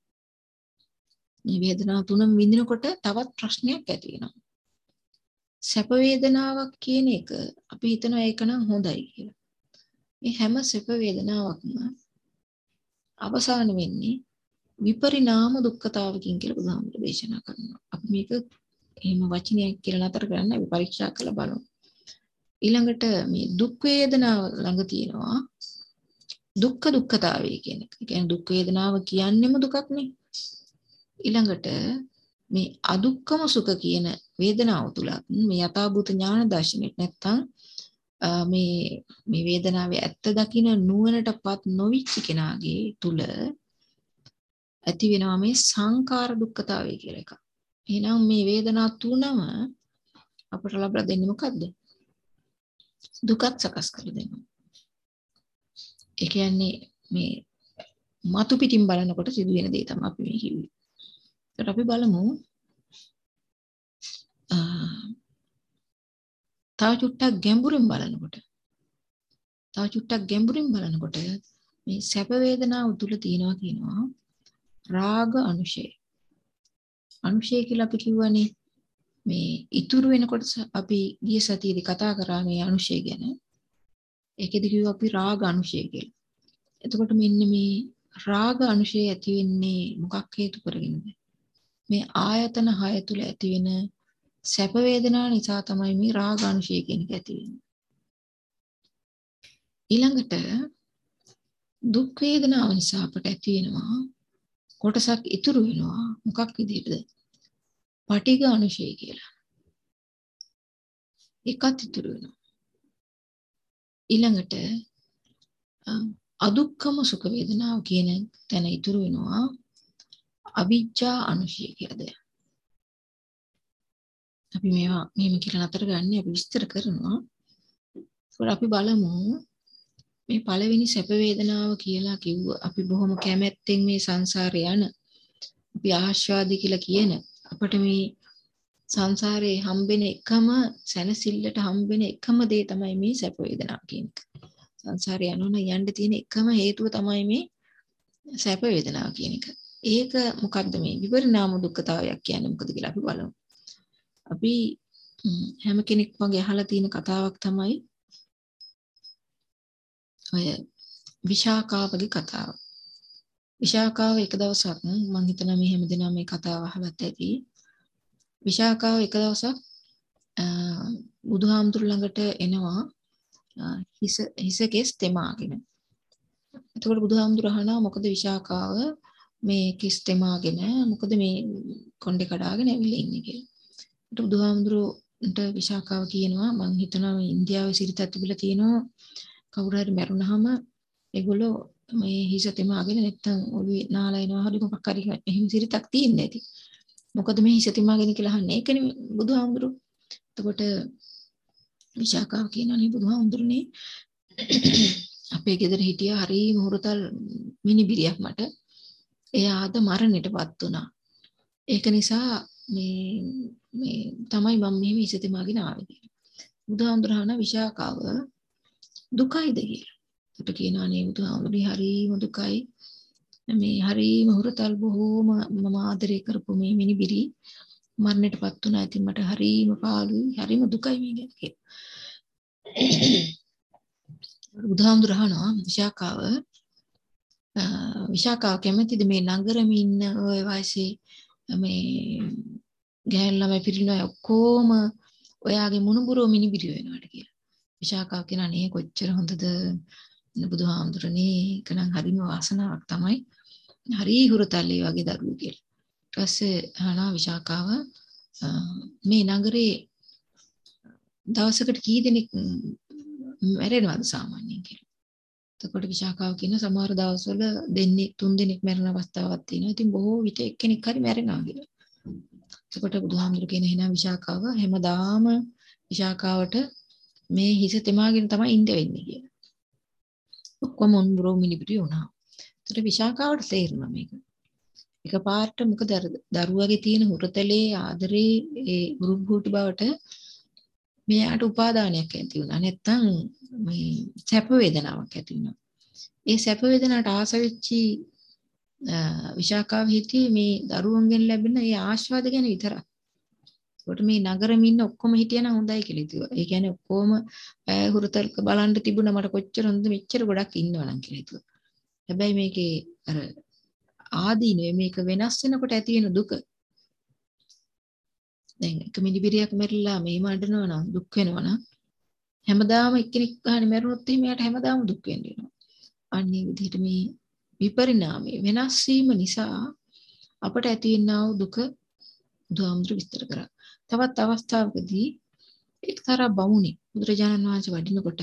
මේ වේදනා තුනම විඳිනකොට තවත් ප්‍රශ්නයක් ඇති වෙනවා. සැප වේදනාවක් කියන එක අපි හිතනවා ඒක නම් හොඳයි කියලා. මේ හැම සැප වේදනාවක්ම අවසාන වෙන්නේ විපරිණාම දුක්ඛතාවකින් කියලා බුදුහාමුදුරුවෝ දේශනා කරනවා. අපි මේක එහෙම වචනයක් කියලා නතර කරන්න අපි පරීක්ෂා කරලා බලමු. ඊළඟට මේ දුක් වේදනාව ළඟ තියෙනවා දුක්ඛ දුක්ඛතාවය කියන එක. ඒ කියන්නේ දුක් වේදනාව කියන්නේම දුකක් නේ. ඊළඟට මේ අදුක්ඛම සුඛ කියන වේදනාව තුල මේ යථාභූත ඥාන දර්ශනෙත් නැත්තම් මේ මේ වේදනාවේ ඇත්ත දකින නුවණටපත් නොවිච්ච කෙනාගේ තුල ඇති වෙනවා මේ සංඛාර දුක්ඛතාවය කියලා එකක්. එහෙනම් මේ වේදනා තුනම අපට ලබා දෙන්නේ මොකද්ද? දුකක් සකස් කරලා දෙනවා. ඒ කියන්නේ මේ මතු පිටින් බලනකොට සිදුවෙන දේ තමයි අපි මේ කිව්වේ. ඒකට අපි බලමු තව චුට්ටක් ගැඹුරින් බලනකොට තව චුට්ටක් ගැඹුරින් බලනකොට මේ සැප වේදනාව තුල තියෙනවා කියනවා රාග අනුශය. අනුශය කියලා අපි කියවනේ මේ ඉතුරු වෙනකොට අපි ගිය සතියේදී කතා කරා මේ අනුශය ගැන. ඒකෙදි කිව්වා අපි රාග අනුශය කියලා. එතකොට මෙන්න මේ රාග අනුශය ඇති වෙන්නේ මොකක් හේතු කරගෙනද? මේ ආයතන හය තුල ඇති වෙන සැප වේදනා නිසා තමයි මේ රාග අනුශය කියන එක ඇති වෙන්නේ. ඊළඟට දුක් වේදනාව නිසා අපට ඇති වෙනවා කොටසක් ඉතුරු වෙනවා මොකක් විදිහටද? පටිඝ අනුශය කියලා. එකත් ඉතුරු වෙනවා. ඊළඟට අදුක්ඛම සුඛ වේදනාව කියන තැන ඉතුරු වෙනවා අවිජ්ජා අනුශය කියලා දෙයක්. අපි මේවා මෙහෙම කියලා නතර ගන්න අපි විස්තර කරනවා. ඒක අපි බලමු මේ පළවෙනි සැප වේදනාව කියලා කිව්ව අපි බොහොම කැමැත්තෙන් මේ සංසාරේ යන අපි ආස්වාදී කියලා කියන අපිට මේ සංසාරේ හම්බෙන එකම සැනසෙල්ලට හම්බෙන එකම දේ තමයි මේ සැප වේදනාව කියන එක. සංසාරේ යනවන යන්න තියෙන එකම හේතුව තමයි මේ සැප වේදනාව කියන එක. ඒක මොකක්ද මේ විපරිණාම දුක්ඛතාවයක් කියන්නේ මොකද කියලා අපි බලමු. අපි හැම කෙනෙක් වගේ අහලා තියෙන කතාවක් තමයි ඔය විශාකාවගේ කතාව. විශාකාව එක දවසක් මම හිතනවා මේ හැමදෙනාම මේ කතාව අහලත් ඇති. විශාකාව එක දවසක් බුදුහාමුදුරු ළඟට එනවා හිස හිසකෙස් තෙමාගෙන. එතකොට බුදුහාමුදුරු අහනවා මොකද විශාකාව මේ කිස් තෙමාගෙන මොකද මේ කොණ්ඩේ කඩාගෙන ඇවිල්ලා ඉන්නේ කියලා. ඊට බුදුහාමුදුරුන්ට විශාකාව කියනවා මම හිතනවා මේ ඉන්දියාවේ සිරිතක් තිබිලා තියෙනවා කවුරු හරි මැරුණාම ඒගොල්ලෝ මේ හිස තෙමාගෙන නැත්තම් ඔළුවේ නාලයනවා හරි මොකක් හරි එහෙම සිරිතක් තියෙන්නේ නැති. මොකද මේ හිස තෙමාගෙන කියලා අහන්නේ. ඒකනේ බුදුහාමුදුරු. එතකොට විශාකාව කියනනේ බුදුහාමුදුරනේ අපේ ගෙදර හිටියා හරි මොහොරතල් මිනිබිරියක් මට. එයා ආද මරණයටපත් වුණා. ඒක නිසා මේ මේ තමයි මම මෙහෙම හිස තෙමාගෙන ආවේ කියලා. බුදුහාමුදුරහන විශාකාව දුකයිද කියලා. ඒකට කියනවා නේ බුදුහාමුදුරේ හරිම දුකයි. මේ හරිම හොරතල් බොහෝම මම ආදරය කරපු මේ මිනිබිරි මරණයටපත් වුණා. ඉතින් මට හරිම පාළුයි හරිම දුකයි මේ ගැන කියලා. බුදුහාමුදුරහනවා විශාකාව විශාකාව කැමතිද මේ නගරෙම ඉන්න ඔය වයසේ මේ ගෑන් ළමයි පිරිනොය ඔක්කොම ඔයාගේ මුණුබුරෝ මිනිබිරි වෙනවාට කියලා. විශාකාව කියනවා නේ කොච්චර හොඳද බුදුහාමුදුරනේ කනම් හරිම වාසනාවක් තමයි. හරි හුරතල්ලේ වගේ දරුවෝ කියලා. ඊට පස්සේ අහනවා විශාකාව මේ නගරේ දවසකට කී දෙනෙක් මැරෙනවද සාමාන්‍යයෙන් කියලා. එතකොට විශාකාව කියන සමහර දවස්වල දෙන්නේ තුන් දෙනෙක් මැරෙන අවස්ථාවක් තියෙනවා. ඉතින් බොහෝ විට එක්කෙනෙක් හරි මැරෙනවා කියලා. එතකොට බුදුහාමුදුරු කියන එහෙනම් විශාකාව හැමදාම විශාකාවට මේ හිස තෙමාගෙන තමයි ඉඳ වෙන්නේ කියලා. ඔක්කොම උන්බරෝ මිනිබිරි වුණා. එතකොට විශාකාවට තේරුණා මේක. එකපාරට මොකද දරුවගේ තියෙන හුරතලේ ආදරේ ඒ ගුරුභූත බවට මෙයාට උපාදානයක් ඇති වුණා. නැත්තම් මේ සැප වේදනාවක් ඇති වුණා. ඒ සැප වේදනාවට ආස වෙච්චි විශාකාව හිටියේ මේ දරුවන්ගෙන් ලැබෙන ඒ ආශාද ගැන විතරක්. ඒකට මේ නගරෙම ඉන්න ඔක්කොම හිටියනම් හොඳයි කියලා හිතුවා. ඒ කියන්නේ ඔක්කොම ඈ හුරතල්ක බලන්න තිබුණා මට කොච්චර හොඳද මෙච්චර ගොඩක් ඉන්නවනම් කියලා හිතුවා. හැබැයි මේකේ අර ආදීනේ මේක වෙනස් වෙනකොට ඇති වෙන දුක. දැන් එක මිනිබිරියක් මැරිලා මේම අඬනවා නම් දුක් වෙනවා නම් හැමදාම එක්කෙනෙක් ගහන මැරුණොත් එහෙම යාට හැමදාම දුක් වෙන්න වෙනවා. අන්නේ විදිහට මේ විපරිණාමය වෙනස් වීම නිසා අපට ඇති වෙනා වූ දුක බුදුහාමුදුරු විස්තර කරා. තවත් අවස්ථාවකදී එක්තරා බමුණෙක් බුදුරජාණන් වහන්සේ වඩිනකොට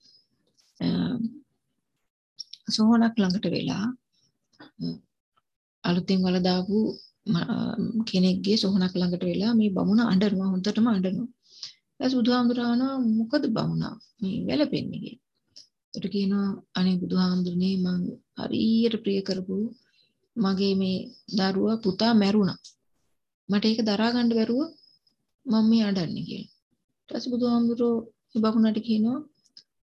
සෝහනක් ළඟට වෙලා අලුතින් වල දාපු කෙනෙක්ගේ සෝහනක් ළඟට වෙලා මේ බමුණ අඬනවා හොඳටම අඬනවා. ඊට බුදුහාමුදුරනවා මොකද බමුණා මේ වැළපෙන්නේ කියලා. ඒකට කියනවා අනේ බුදුහාමුදුරනේ මම හරියට ප්‍රිය කරපු මගේ මේ දරුවා පුතා මැරුණා. මට ඒක දරා ගන්න බැරුව මම මේ අඬන්නේ කියලා. ඊට පස්සේ බුදුහාමුදුරෝ මේ බමුණට කියනවා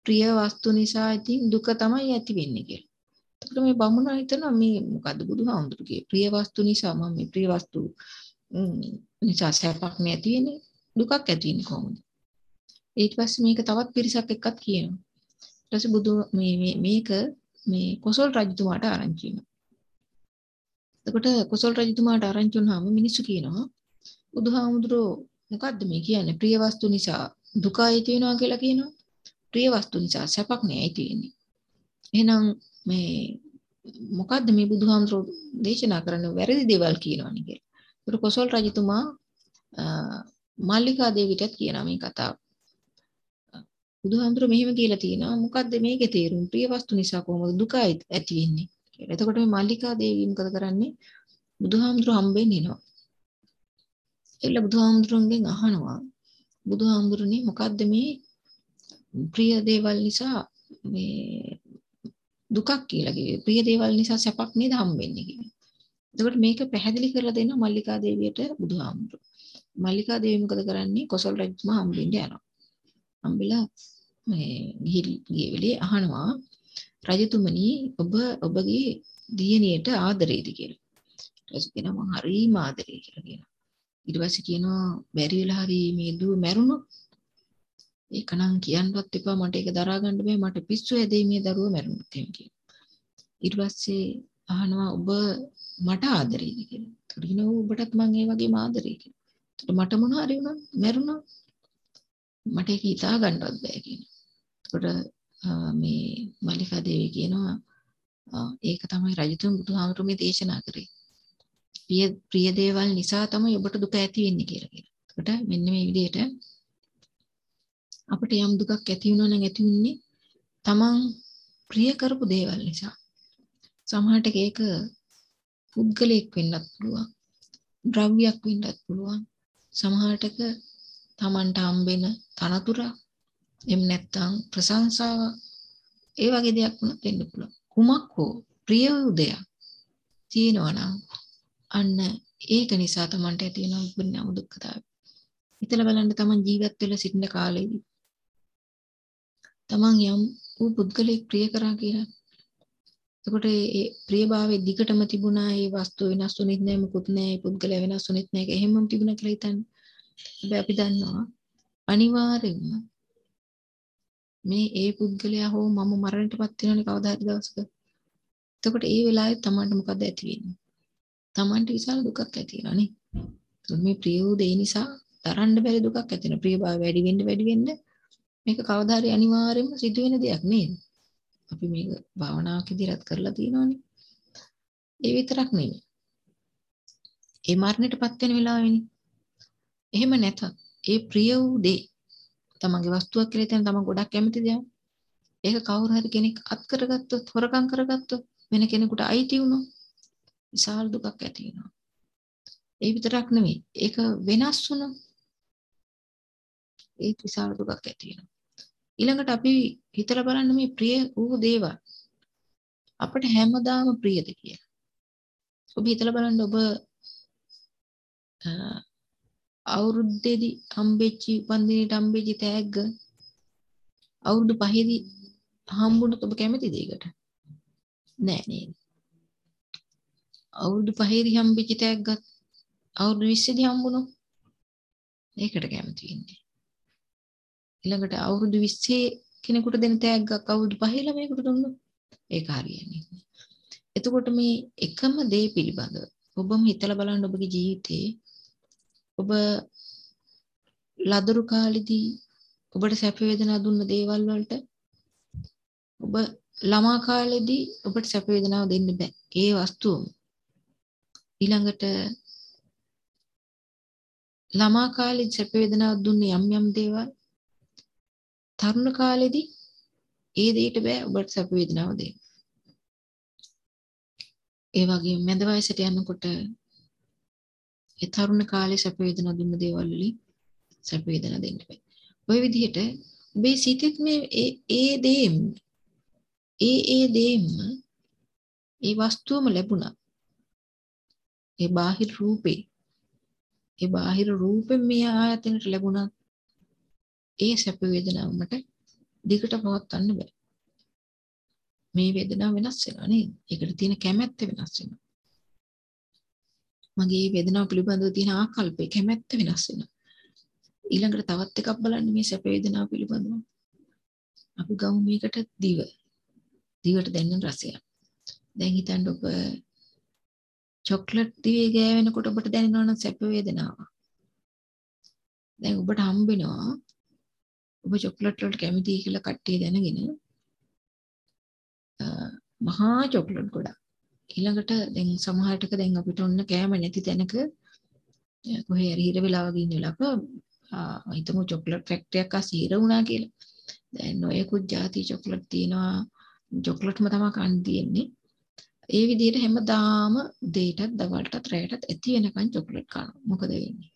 ප්‍රිය වස්තු නිසා ඉතින් දුක තමයි ඇති වෙන්නේ කියලා. එතකොට මේ බමුණා හිතනවා මේ මොකද්ද බුදුහාමුදුරුගේ ප්‍රිය වස්තු නිසා මම මේ ප්‍රිය වස්තු නිසා සැපක් නැති වෙන්නේ දුකක් ඇති වෙන්නේ කොහොමද? ඊට පස්සේ මේක තවත් පිරිසක් එක්කත් කියනවා. ඊට පස්සේ බුදු මේ මේක මේ කොසල් රජතුමාට ආරංචි වෙනවා. එතකොට කොසල් රජතුමාට ආරංචි වුණාම මිනිස්සු කියනවා බුදුහාමුදුරෝ මොකද්ද මේ කියන්නේ? ප්‍රිය වස්තු නිසා දුක ඇති වෙනවා කියලා කියනවා. ප්‍රිය වස්තු නිසා සැපක් නෑ ඇති වෙන්නේ. එහෙනම් මේ මොකද්ද මේ බුදුහාමුදුරෝ දේශනා කරන වැරදි දේවල් කියනවනේ කියලා. ඒක කොසල් රජතුමා මල්ලිකා දේවියටත් කියනවා මේ කතාව. බුදුහාමුදුරෝ මෙහෙම කියලා තියෙනවා මොකද්ද මේකේ තේරුම? ප්‍රිය වස්තු නිසා කොහොමද දුක ඇති වෙන්නේ කියලා. එතකොට මේ මල්ලිකා දේවිය මොකද කරන්නේ? බුදුහාමුදුරෝ හම්බෙන්න එනවා. එළ බුදුහාමුදුරන්ගෙන් අහනවා බුදුහාමුදුරනේ මොකද්ද මේ ප්‍රිය දේවල් නිසා මේ දුකක් කියලා කිව්වේ. ප්‍රිය දේවල් නිසා සැපක් නේද හම්බෙන්නේ කියලා. එතකොට මේක පැහැදිලි කරලා දෙනවා මල්ලිකා දේවියට බුදුහාමුදුරුවෝ. මල්ලිකා දේවිය මොකද කරන්නේ? කොසල් රජතුමා හම්බෙන්න යනවා. හම්බෙලා මේ ගිහිල්ගේ වෙලේ අහනවා රජතුමනි ඔබ ඔබගේ දියණියට ආදරේද කියලා. ඊට පස්සේ කියනවා මම හරිම ආදරේ කියලා කියනවා. ඊට පස්සේ කියනවා බැරි වෙලා හරි මේ දුව මැරුණොත් ඒක නම් කියන්නවත් එපා මට ඒක දරා ගන්න බෑ මට පිස්සු හැදෙයි මේ දරුවා මැරුණොත් එහෙම කියනවා. ඊට පස්සේ අහනවා ඔබ මට ආදරේද කියලා. ඒකට කියනවා ඔබටත් මම ඒ වගේම ආදරේ කියලා. ඒකට මට මොන හරි වුණා මැරුණා මට ඒක හිතා ගන්නවත් බෑ කියනවා. ඒකට මේ මල්ලිකා දේවිය කියනවා ඒක තමයි රජතුන් බුදුහාමුදුරුවෝ මේ දේශනා කරේ. ප්‍රිය ප්‍රිය දේවල් නිසා තමයි ඔබට දුක ඇති වෙන්නේ කියලා කියනවා. ඒකට මෙන්න මේ විදිහට අපිට යම් දුකක් ඇති වෙනවා නම් ඇති වෙන්නේ තමන් ප්‍රිය කරපු දේවල් නිසා. සමහරට ඒක පුද්ගලයෙක් වෙන්නත් පුළුවන්. ද්‍රව්‍යයක් වෙන්නත් පුළුවන්. සමහරටක තමන්ට හම්බෙන තනතුර එහෙම නැත්නම් ප්‍රශංසාව ඒ වගේ දෙයක් වුණත් වෙන්න පුළුවන්. කුමක් හෝ ප්‍රිය වූ දෙයක් තියෙනවා නම් අන්න ඒක නිසා තමන්ට ඇති වෙන උපරිම දුක්ඛතාවය. හිතලා බලන්න තමන් ජීවත් වෙලා සිටින කාලෙදී තමන් යම් වූ පුද්ගලයෙක් ප්‍රිය කරා කියලා. එතකොට ඒ ප්‍රියභාවයේ දිගටම තිබුණා ඒ වස්තු වෙනස් වුණෙත් නැහැ මොකුත් නැහැ ඒ පුද්ගලයා වෙනස් වුණෙත් නැහැ ඒක එහෙමම තිබුණා කියලා හිතන්න. හැබැයි අපි දන්නවා අනිවාර්යෙන්ම මේ ඒ පුද්ගලයා හෝ මම මරණයටපත් වෙනවනේ කවදා හරි දවසක. එතකොට ඒ වෙලාවේ තමන්ට මොකද ඇති වෙන්නේ? තමන්ට විශාල දුකක් ඇති වෙනවා නේ. මේ ප්‍රිය වූ දේ නිසා තරන්න බැරි දුකක් ඇති වෙනවා. ප්‍රියභාවය වැඩි වෙන්න වැඩි වෙන්න මේක කවදා හරි අනිවාර්යයෙන්ම සිදුවෙන දෙයක් නේද? අපි මේක භාවනාවක් විදිහට කරලා තියෙනවානේ. ඒ විතරක් නෙමෙයි. ඒ මරණයටපත් වෙන වෙලාවෙනේ. එහෙම නැතත් ඒ ප්‍රිය වූ දේ තමන්ගේ වස්තුවක් කියලා හිතන තමන් ගොඩක් කැමති දෙයක්. ඒක කවුරු හරි කෙනෙක් අත් කරගත්තොත්, හොරකම් කරගත්තොත්, වෙන කෙනෙකුට අයිති වුණොත් විශාල දුකක් ඇති වෙනවා. ඒ විතරක් නෙමෙයි. ඒක වෙනස් වුණොත් ඒ විශාල දුකක් ඇති වෙනවා. ඊළඟට අපි හිතලා බලන්න මේ ප්‍රිය වූ දේවල් අපිට හැමදාම ප්‍රියද කියලා. ඔබ හිතලා බලන්න ඔබ අවුරුද්දේදී හම්බෙච්චි උපන්දිනේට හම්බෙච්චි තෑග්ග අවුරුදු පහේදී හම්බුනොත් ඔබ කැමතිද ඒකට? නෑ නේද? අවුරුදු පහේදී හම්බෙච්ච තෑග්ගත් අවුරුදු විස්සේදී හම්බුනොත් ඒකට කැමති වෙන්නේ. ඊළඟට අවුරුදු විස්සේ කෙනෙකුට දෙන තෑග්ගක් අවුරුදු පහේ ළමයෙකුට දුන්නොත් ඒක හරියන්නේ නැහැ. එතකොට මේ එකම දේ පිළිබඳව ඔබම හිතලා බලන්න ඔබගේ ජීවිතේ ඔබ ලදරු කාලෙදී ඔබට සැප වේදනා දුන්න දේවල් වලට ඔබ ළමා කාලෙදී ඔබට සැප වේදනාව දෙන්න බෑ. ඒ වස්තුවම ඊළඟට ළමා කාලෙදී සැප වේදනාව දුන්නේ යම් යම් දේවල් තරුණ කාලෙදී ඒ දෙයට බෑ ඔබට සැප වේදනාව දෙන්න. ඒ වගේම මැද වයසට යනකොට ඒ තරුණ කාලේ සැප වේදනා දුන්න දේවල් වලින් සැප වේදනා දෙන්න බෑ. ඔය විදිහට ඔබේ සිතෙත් මේ ඒ ඒ දේම් ඒ ඒ දේම් ඒ වස්තුවම ලැබුණා. ඒ බාහිර රූපේ ඒ බාහිර රූපෙ මේ ආයතනට ලැබුණා. ඒ සැප වේදනාව මට දිගට පවත්වන්න බෑ. මේ වේදනාව වෙනස් වෙනවා නේද? ඒකට තියෙන කැමැත්ත වෙනස් වෙනවා. මගේ වේදනාව පිළිබඳව තියෙන ආකල්පේ කැමැත්ත වෙනස් වෙනවා. ඊළඟට තවත් එකක් බලන්න මේ සැප වේදනාව පිළිබඳව. අපි ගමු මේකට දිව. දිවට දැනෙන රසය. දැන් හිතන්න ඔබ චොක්ලට් දිවේ ගෑවෙනකොට ඔබට දැනෙනවා නම් සැප වේදනාව. දැන් ඔබට හම්බෙනවා ඔබ චොක්ලට් වලට කැමතියි කියලා කට්ටිය දැනගෙන මහා චොක්ලට් ගොඩක්. ඊළඟට දැන් සමහරටක දැන් අපිට ඔන්න කෑම නැති තැනක කොහේ හරි හිර වෙලා වගේ ඉන්න වෙලාවක හිතමු චොක්ලට් ෆැක්ටරියක් අස්සේ හිර වුණා කියලා. දැන් ඔයකුත් ಜಾති චොක්ලට් තියෙනවා. චොක්ලට්ම තමයි කන්න තියෙන්නේ. ඒ විදිහට හැමදාම උදේටත් දවල්ටත් රැයටත් ඇති වෙනකන් චොක්ලට් කනවා. මොකද වෙන්නේ?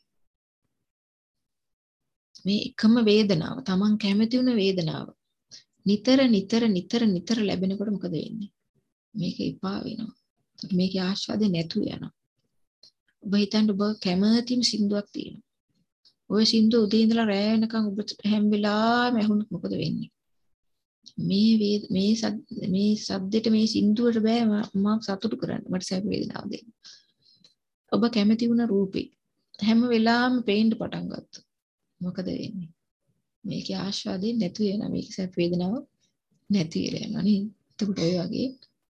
මේ එකම වේදනාව, Taman කැමති වුණ වේදනාව නිතර නිතර නිතර නිතර ලැබෙනකොට මොකද වෙන්නේ? මේක එපා වෙනවා. මේකේ ආස්වාදේ නැතු වෙනවා. ඔබ හිතන්න ඔබ කැමතිම සින්දුවක් තියෙනවා. ওই සින්දුව උදේ ඉඳලා රැය වෙනකන් ඔබ හැම වෙලාවෙම ඇහුනොත් මොකද වෙන්නේ? මේ මේ මේ සද්දෙට මේ සින්දුවට බෑ මම සතුටු කරන්න. මට සැප වේදනාව දෙන්න. ඔබ කැමති වුණ රූපේ හැම වෙලාවෙම පේන්න පටන් ගත්තා. මොකද වෙන්නේ? මේකේ ආස්වාදේ නැතු වෙනවා. මේකේ සැප වේදනාව නැති වෙලා යනවා නේද? එතකොට ඔය වගේ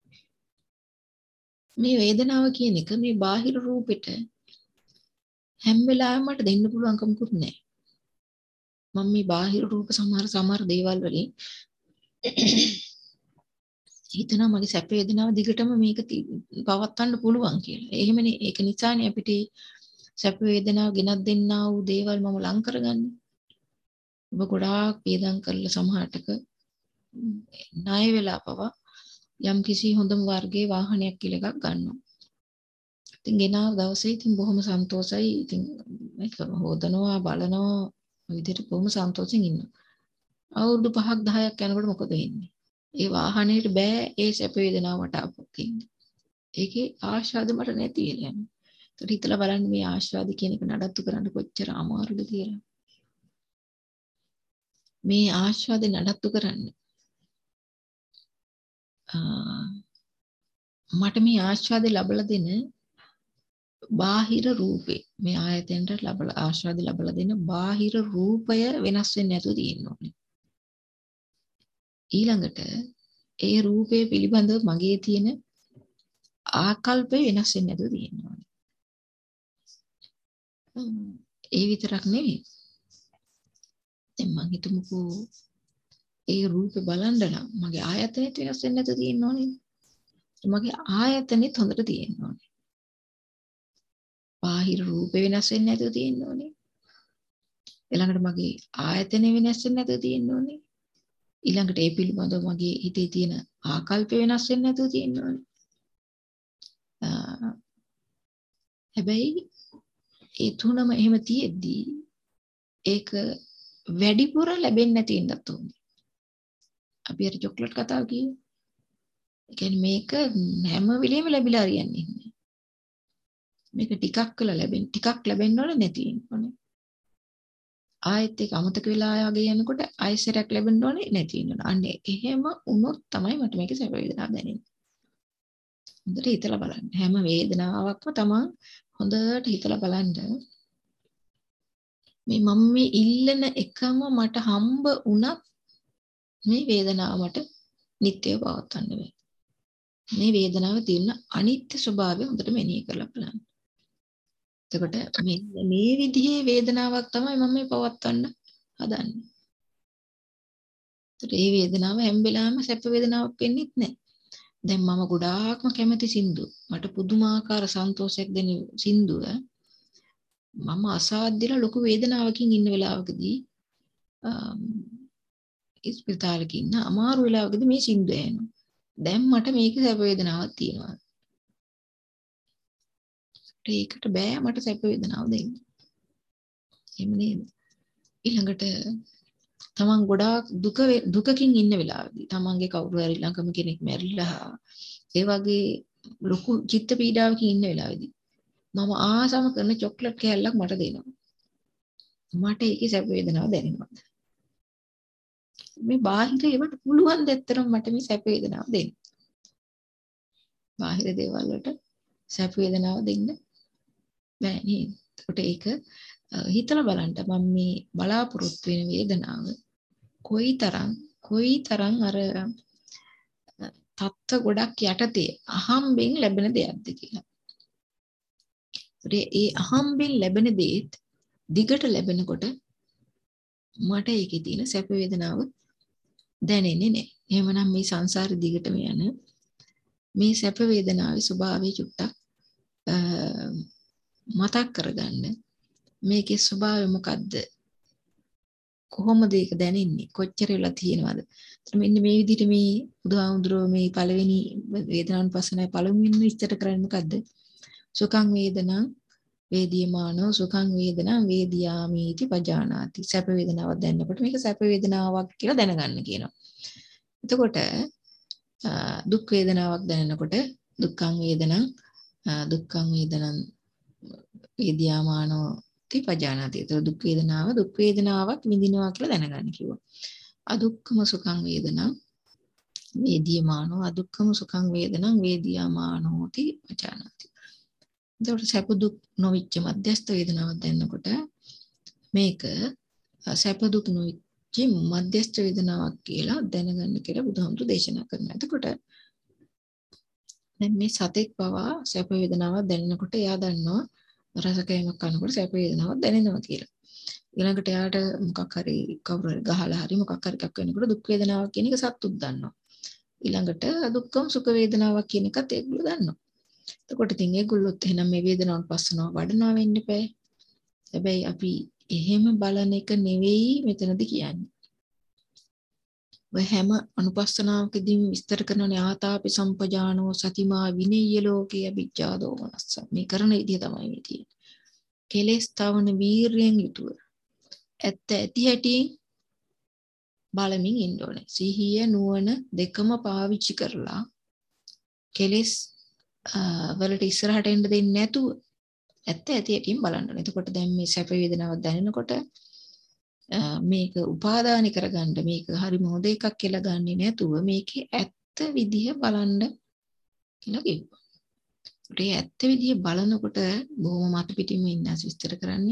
මේ වේදනාව කියන එක මේ බාහිර රූපෙට හැම වෙලාවෙම මට දෙන්න පුළුවන් කමකුත් නැහැ. මම මේ බාහිර රූප සමහර සමහර දේවල් වලින් හිතනවා මගේ සැප වේදනාව දිගටම මේක පවත්වන්න පුළුවන් කියලා. එහෙමනේ ඒක නිසානේ අපිට සැප වේදනාව ගෙනත් දෙන්නා වූ දේවල් මම ලං කරගන්නේ. ඔබ ගොඩාක් වේදම් කරලා සමහරටක ණය වෙලා පවා යම් කිසි හොඳම වර්ගයේ වාහනයක් කියලා එකක් ගන්නවා. ඉතින් ගෙනාව දවසේ ඉතින් බොහොම සන්තෝෂයි. ඉතින් මේක හොදනවා බලනවා විදිහට බොහොම සන්තෝෂෙන් ඉන්නවා. අවුරුදු පහක් දහයක් යනකොට මොකද වෙන්නේ? ඒ වාහනේට බෑ ඒ සැප වේදනාව මට අපක් ඉන්නේ. ඒකේ ආශාද මට නැති වෙලා යනවා. ඒත් හිතලා බලන්න මේ ආශාද කියන එක නඩත්තු කරන්න කොච්චර අමාරුද කියලා. මේ ආශාද නඩත්තු කරන්න මට මේ ආශාද ලැබලා දෙන බාහිර රූපේ මේ ආයතනට ලැබලා ආශාද ලැබලා දෙන බාහිර රූපය වෙනස් වෙන්නේ නැතුව තියෙන්න ඕනේ. ඊළඟට ඒ රූපේ පිළිබඳව මගේ තියෙන ආකල්පය වෙනස් වෙන්නේ නැතුව තියෙන්න ඕනේ. ඒ විතරක් නෙවෙයි. දැන් මම හිතමුකෝ ඒ රූපේ බලන්න නම් මගේ ආයතනෙත් වෙනස් වෙන්නේ නැතුව තියෙන්න ඕනේ. මගේ ආයතනෙත් හොඳට තියෙන්න ඕනේ. බාහිර රූපේ වෙනස් වෙන්නේ නැතුව තියෙන්න ඕනේ. ඊළඟට මගේ ආයතනෙ වෙනස් වෙන්නේ නැතුව තියෙන්න ඕනේ. ඊළඟට ඒ පිළිබඳව මගේ හිතේ තියෙන ආකල්ප වෙනස් වෙන්නේ නැතුව තියෙන්න ඕනේ. හැබැයි ඒ තුනම එහෙම තියෙද්දී ඒක වැඩිපුර ලැබෙන්නේ නැති ඉන්නත් ඕනේ. අපි අර චොක්ලට් කතාව කිව්වේ. ඒ කියන්නේ මේක හැම වෙලෙම ලැබිලා හරියන්නේ නැහැ. මේක ටිකක් වෙලා ලැබෙන ටිකක් ලැබෙන්න ඕනේ නැති ඉන්නෝනේ. ආයෙත් ඒක අමතක වෙලා ආගේ යනකොට ආයෙසරයක් ලැබෙන්න ඕනේ නැති ඉන්නවා. අන්න එහෙම වුණොත් තමයි මට මේක සැප වේදනාවක් දැනෙන්නේ. හොඳට හිතලා බලන්න. හැම වේදනාවක්ම තමන් හොඳට හිතලා බලන්න. මේ මම මේ ඉල්ලන එකම මට හම්බ වුණත් මේ වේදනාව මට නිත්‍යව පවත්වන්න බෑ. මේ වේදනාවේ තියෙන අනිත්‍ය ස්වභාවය හොඳට මෙනෙහි කරලා බලන්න. එතකොට මේ මේ විදිහේ වේදනාවක් තමයි මම මේ පවත්වන්න හදන්නේ. ඒත් මේ වේදනාව හැම වෙලාවෙම සැප වේදනාවක් වෙන්නේ නැහැ. දැන් මම ගොඩාක්ම කැමති සින්දුව. මට පුදුමාකාර සන්තෝෂයක් දෙන සින්දුව. මම අසාධ්‍යලා ලොකු වේදනාවකින් ඉන්න වෙලාවකදී ඉස්පිරිතාලෙක ඉන්න අමාරු වෙලාවකදී මේ සින්දුව ඇහෙනවා. දැන් මට මේක සැප වේදනාවක් තියෙනවා. ඒකට බෑ මට සැප වේදනාව දෙන්න. එහෙම නේද? ඊළඟට තමන් ගොඩාක් දුක දුකකින් ඉන්න වෙලාවදී තමන්ගේ කවුරු හරි ළඟම කෙනෙක් මැරිලා ඒ වගේ ලොකු චිත්ත පීඩාවකින් ඉන්න වෙලාවදී මම ආසම කරන චොක්ලට් කෑල්ලක් මට දෙනවා. මට ඒකේ සැප වේදනාව දැනෙනවා. මේ බාහිර ඒවට පුළුවන් දෙතරම් මට මේ සැප වේදනාව දෙන්න. බාහිර දේවල් වලට සැප වේදනාව දෙන්න බෑ නේද? ඒකට ඒක හිතලා බලන්න මම මේ බලාපොරොත්තු වෙන වේදනාව කොයිතරම් කොයිතරම් අර තත්ත්ව ගොඩක් යටතේ අහම්බෙන් ලැබෙන දෙයක්ද කියලා. ඒ අහම්බෙන් ලැබෙන දේත් දිගට ලැබෙනකොට මට ඒකේ තියෙන සැප වේදනාව දැනෙන්නේ නැහැ. එහෙමනම් මේ සංසාරේ දිගටම යන මේ සැප වේදනාවේ ස්වභාවය චුට්ටක් මතක් කරගන්න. මේකේ ස්වභාවය මොකද්ද? කොහොමද ඒක දැනෙන්නේ? කොච්චර වෙලා තියෙනවද? මෙන්න මේ විදිහට මේ බුදුහාමුදුරුවෝ මේ පළවෙනි වේදනානුපස්සනාවේ පළවෙනි විස්තර කරන්නේ මොකද්ද? සුඛං වේදනං වේදියමානෝ සුඛං වේදනං වේදියාමීති පජානාති. සැප වේදනාවක් දැනනකොට මේක සැප වේදනාවක් කියලා දැනගන්න කියනවා. එතකොට දුක් වේදනාවක් දැනනකොට දුක්ඛං වේදනං දුක්ඛං වේදනං වේදියාමානෝ තිපජානාති. ඒතර දුක් වේදනාව දුක් වේදනාවක් විඳිනවා කියලා දැනගන්න කිව්වා. අදුක්ඛම සුඛං වේදනං වේදියමානෝ අදුක්ඛම සුඛං වේදනං වේදියාමානෝ තිපජානාති. ඒතර සැප දුක් නොවිච්ච මධ්‍යස්ථ වේදනාවක් දැනනකොට මේක සැප දුක් නොවිච්ච මධ්‍යස්ථ වේදනාවක් කියලා දැනගන්න කියලා බුදුහාමුදුරු දේශනා කරනවා. එතකොට දැන් මේ සතෙක් පවා සැප වේදනාවක් දැනෙනකොට එයා දන්නවා රසකෑමක් කනකොට සැප වේදනාවක් දැනෙනවා කියලා. ඊළඟට එයාට මොකක් හරි කවුරු හරි ගහලා හරි මොකක් හරි එකක් වෙනකොට දුක් වේදනාවක් කියන එක සතුටුත් දන්නවා. ඊළඟට දුක්ඛම සුඛ වේදනාවක් කියන එකත් ඒගොල්ලෝ දන්නවා. එතකොට ඉතින් ඒගොල්ලොත් එහෙනම් මේ වේදනාවන් පස්සනවා වඩනවා වෙන්න එපා. හැබැයි අපි එහෙම බලන එක නෙවෙයි මෙතනදි කියන්නේ. ඔය හැම අනුපස්සනාවකදීම විස්තර කරනනේ ආතාපි සම්පජානෝ සතිමා විනේය ලෝකේ අවිජ්ජාදෝ මනස්ස. මේ කරන විදිය තමයි මේ තියෙන්නේ. කෙලෙස් තවන වීරියෙන් යුතුව ඇත්ත ඇති හැටි බලමින් ඉන්න ඕනේ. සිහිය නුවණ දෙකම පාවිච්චි කරලා කෙලෙස් වලට ඉස්සරහට එන්න දෙන්නේ නැතුව ඇත්ත ඇති හැටියෙන් බලන්න ඕනේ. එතකොට දැන් මේ සැප වේදනාවක් දැනෙනකොට මේක උපාදානි කරගන්න මේක හරි මොහොත එකක් කියලා ගන්නෙ නැතුව මේකේ ඇත්ත විදිහ බලන්න කියලා කිව්වා. ඒ ඇත්ත විදිහ බලනකොට බොහොම මත පිටින්ම ඉන්නස් විස්තර කරන්නේ.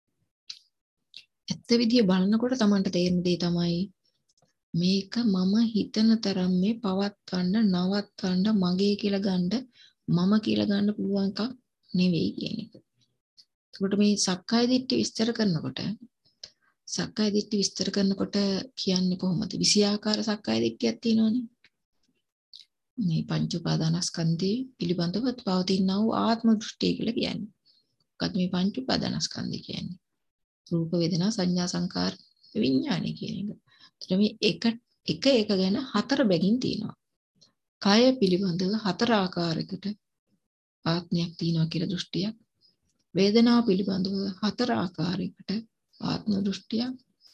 ඇත්ත විදිහ බලනකොට Tamanට තේරෙන දේ තමයි මේක මම හිතන තරම් මේ පවත්වන්න නවත්වන්න මගේ කියලා ගන්න මම කියලා ගන්න පුළුවන් එකක් නෙවෙයි කියන එක. ඒකට මේ සක්කාය දිට්ඨි විස්තර කරනකොට සක්කාය දිට්ඨි විස්තර කරනකොට කියන්නේ කොහොමද? විෂයාකාර සක්කාය දිට්ඨියක් තියෙනවනේ. මේ පංච උපාදානස්කන්ධය පිළිබඳව පවතිනා වූ ආත්ම දෘෂ්ටිය කියලා කියන්නේ. මොකක්ද මේ පංච උපාදානස්කන්ධය කියන්නේ? රූප වේදනා සංඥා සංකාර විඥාන කියන එක. ඒතර මේ එක එක එක ගැන හතර බැගින් තියෙනවා. කය පිළිබඳව හතර ආකාරයකට ආත්මයක් තියෙනවා කියලා දෘෂ්ටියක්. වේදනාව පිළිබඳව හතර ආකාරයකට ආත්ම දෘෂ්ටියක්.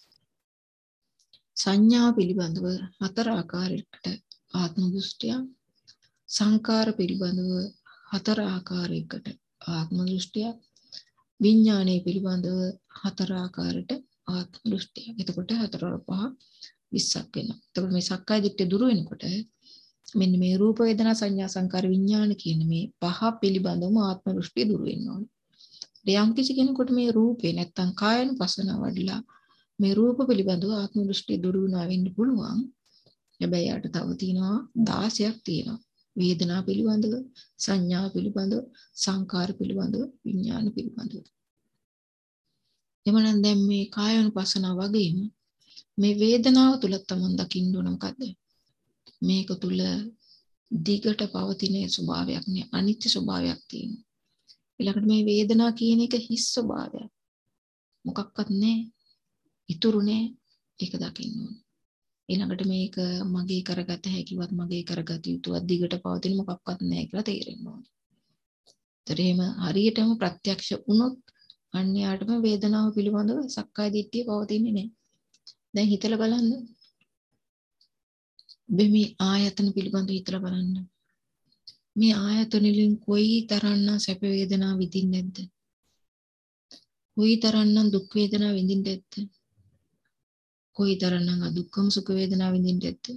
සංඥා පිළිබඳව හතර ආකාරයකට ආත්ම දෘෂ්ටියක්. සංකාර පිළිබඳව හතර ආකාරයකට ආත්ම දෘෂ්ටියක්. විඥානයේ පිළිබඳව හතර ආකාරයට ආත්ම දෘෂ්ටියක්. එතකොට හතර පහ විස්සක් වෙනවා. එතකොට මේ සක්කාය දිට්ඨිය දුරු වෙනකොට මෙන්න මේ රූප වේදනා සංඥා සංකාර විඥාන කියන මේ පහ පිළිබඳවම ආත්ම දෘෂ්ටිය දුරු වෙන්න ඕනේ. යම් කිසි කෙනෙකුට මේ රූපේ නැත්තම් කායනුපස්සනාව වඩලා මේ රූප පිළිබඳව ආත්ම දෘෂ්ටිය දුරු වුණා වෙන්න පුළුවන්. හැබැයි යාට තව තියෙනවා දාසයක් තියෙනවා. වේදනා පිළිබඳව, සංඥා පිළිබඳව, සංකාර පිළිබඳව, විඥාන පිළිබඳව. එමනම් දැන් මේ කායනුපස්සනාව වගේම මේ වේදනාව තුල තමයි දකින්න ඕන මොකද්ද? මේක තුල දිගට පවතින ස්වභාවයක් නේ අනිත්‍ය ස්වභාවයක් තියෙනවා. ඊළඟට මේ වේදනා කියන එක හිස් ස්වභාවයක්. මොකක්වත් නැහැ. ඉතුරු නැහැ. ඒක දකින්න ඕනේ. ඊළඟට මේක මගේ කරගත හැකිවත් මගේ කරගත යුතුවත් දිගට පවතින මොකක්වත් නැහැ කියලා තේරෙන්න ඕනේ. ඒතර එහෙම හරියටම ප්‍රත්‍යක්ෂ වුණොත් අන්‍යයටම වේදනාව පිළිබඳව සක්කාය දිට්ඨිය පවතින්නේ නැහැ. දැන් හිතලා බලන්න. මේ ආයතන පිළිබඳව හිතලා බලන්න. මේ ආයතන වලින් කොයි තරම්නම් සැප වේදනා විඳින්නේ නැද්ද? කොයි තරම්නම් දුක් වේදනා විඳින්නේ නැද්ද? කොයිතරම්නම් අදුක්කම සුඛ වේදනා විඳින්න ඇද්ද?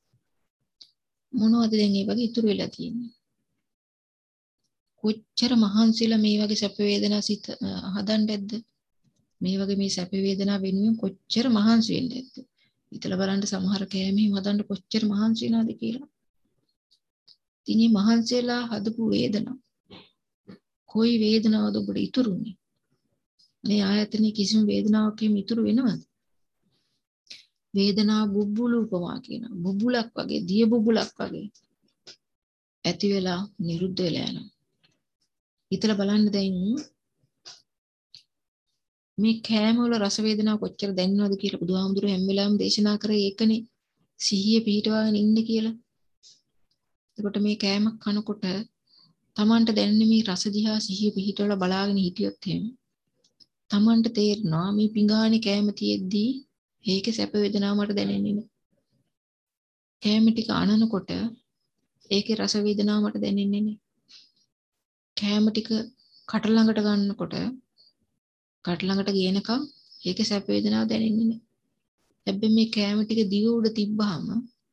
මොනවද දැන් මේ වගේ ඉතුරු වෙලා තියෙන්නේ? කොච්චර මහන්සිලා මේ වගේ සැප වේදනා සිත හදන්න ඇද්ද? මේ වගේ මේ සැප වේදනා වෙනුවෙන් කොච්චර මහන්සි වෙන්න ඇද්ද? හිතලා බලන්න සමහර කෑමෙහිම හදන්න කොච්චර මහන්සි වෙනවද කියලා. ඉතින් මේ මහන්සිලා හදපු වේදනා කොයි වේදනාවද ඔබට ඉතුරුනේ? මේ ආයතනයේ කිසිම වේදනාවක් එහෙම ඉතුරු වෙනවද? වේදනා බුබ්බුලු උපමා කියන බුබුලක් වගේ දිය බුබුලක් වගේ ඇති වෙලා නිරුද්ධ වෙලා යනවා. හිතලා බලන්න දැන් මේ කෑම වල රස වේදනාව කොච්චර දැනෙනවද කියලා බුදුහාමුදුරුවෝ හැම වෙලාවෙම දේශනා කරේ ඒකනේ සිහිය පිහිටවාගෙන ඉන්න කියලා. එතකොට මේ කෑමක් කනකොට Tamanට දැනෙන මේ රස දිහා සිහිය පිහිටවලා බලාගෙන හිටියොත් එහෙම Tamanට තේරෙනවා මේ පිඟානේ කෑම තියෙද්දී ඒකේ සැප වේදනාව මට දැනෙන්නේ නැහැ. කෑම ටික අනනකොට ඒකේ රස වේදනාව මට දැනෙන්නේ නැහැ. කෑම ටික කට ළඟට ගන්නකොට කට ළඟට ගේනකම් ඒකේ සැප වේදනාව දැනෙන්නේ නැහැ. හැබැයි මේ කෑම ටික දිව උඩ තිබ්බහම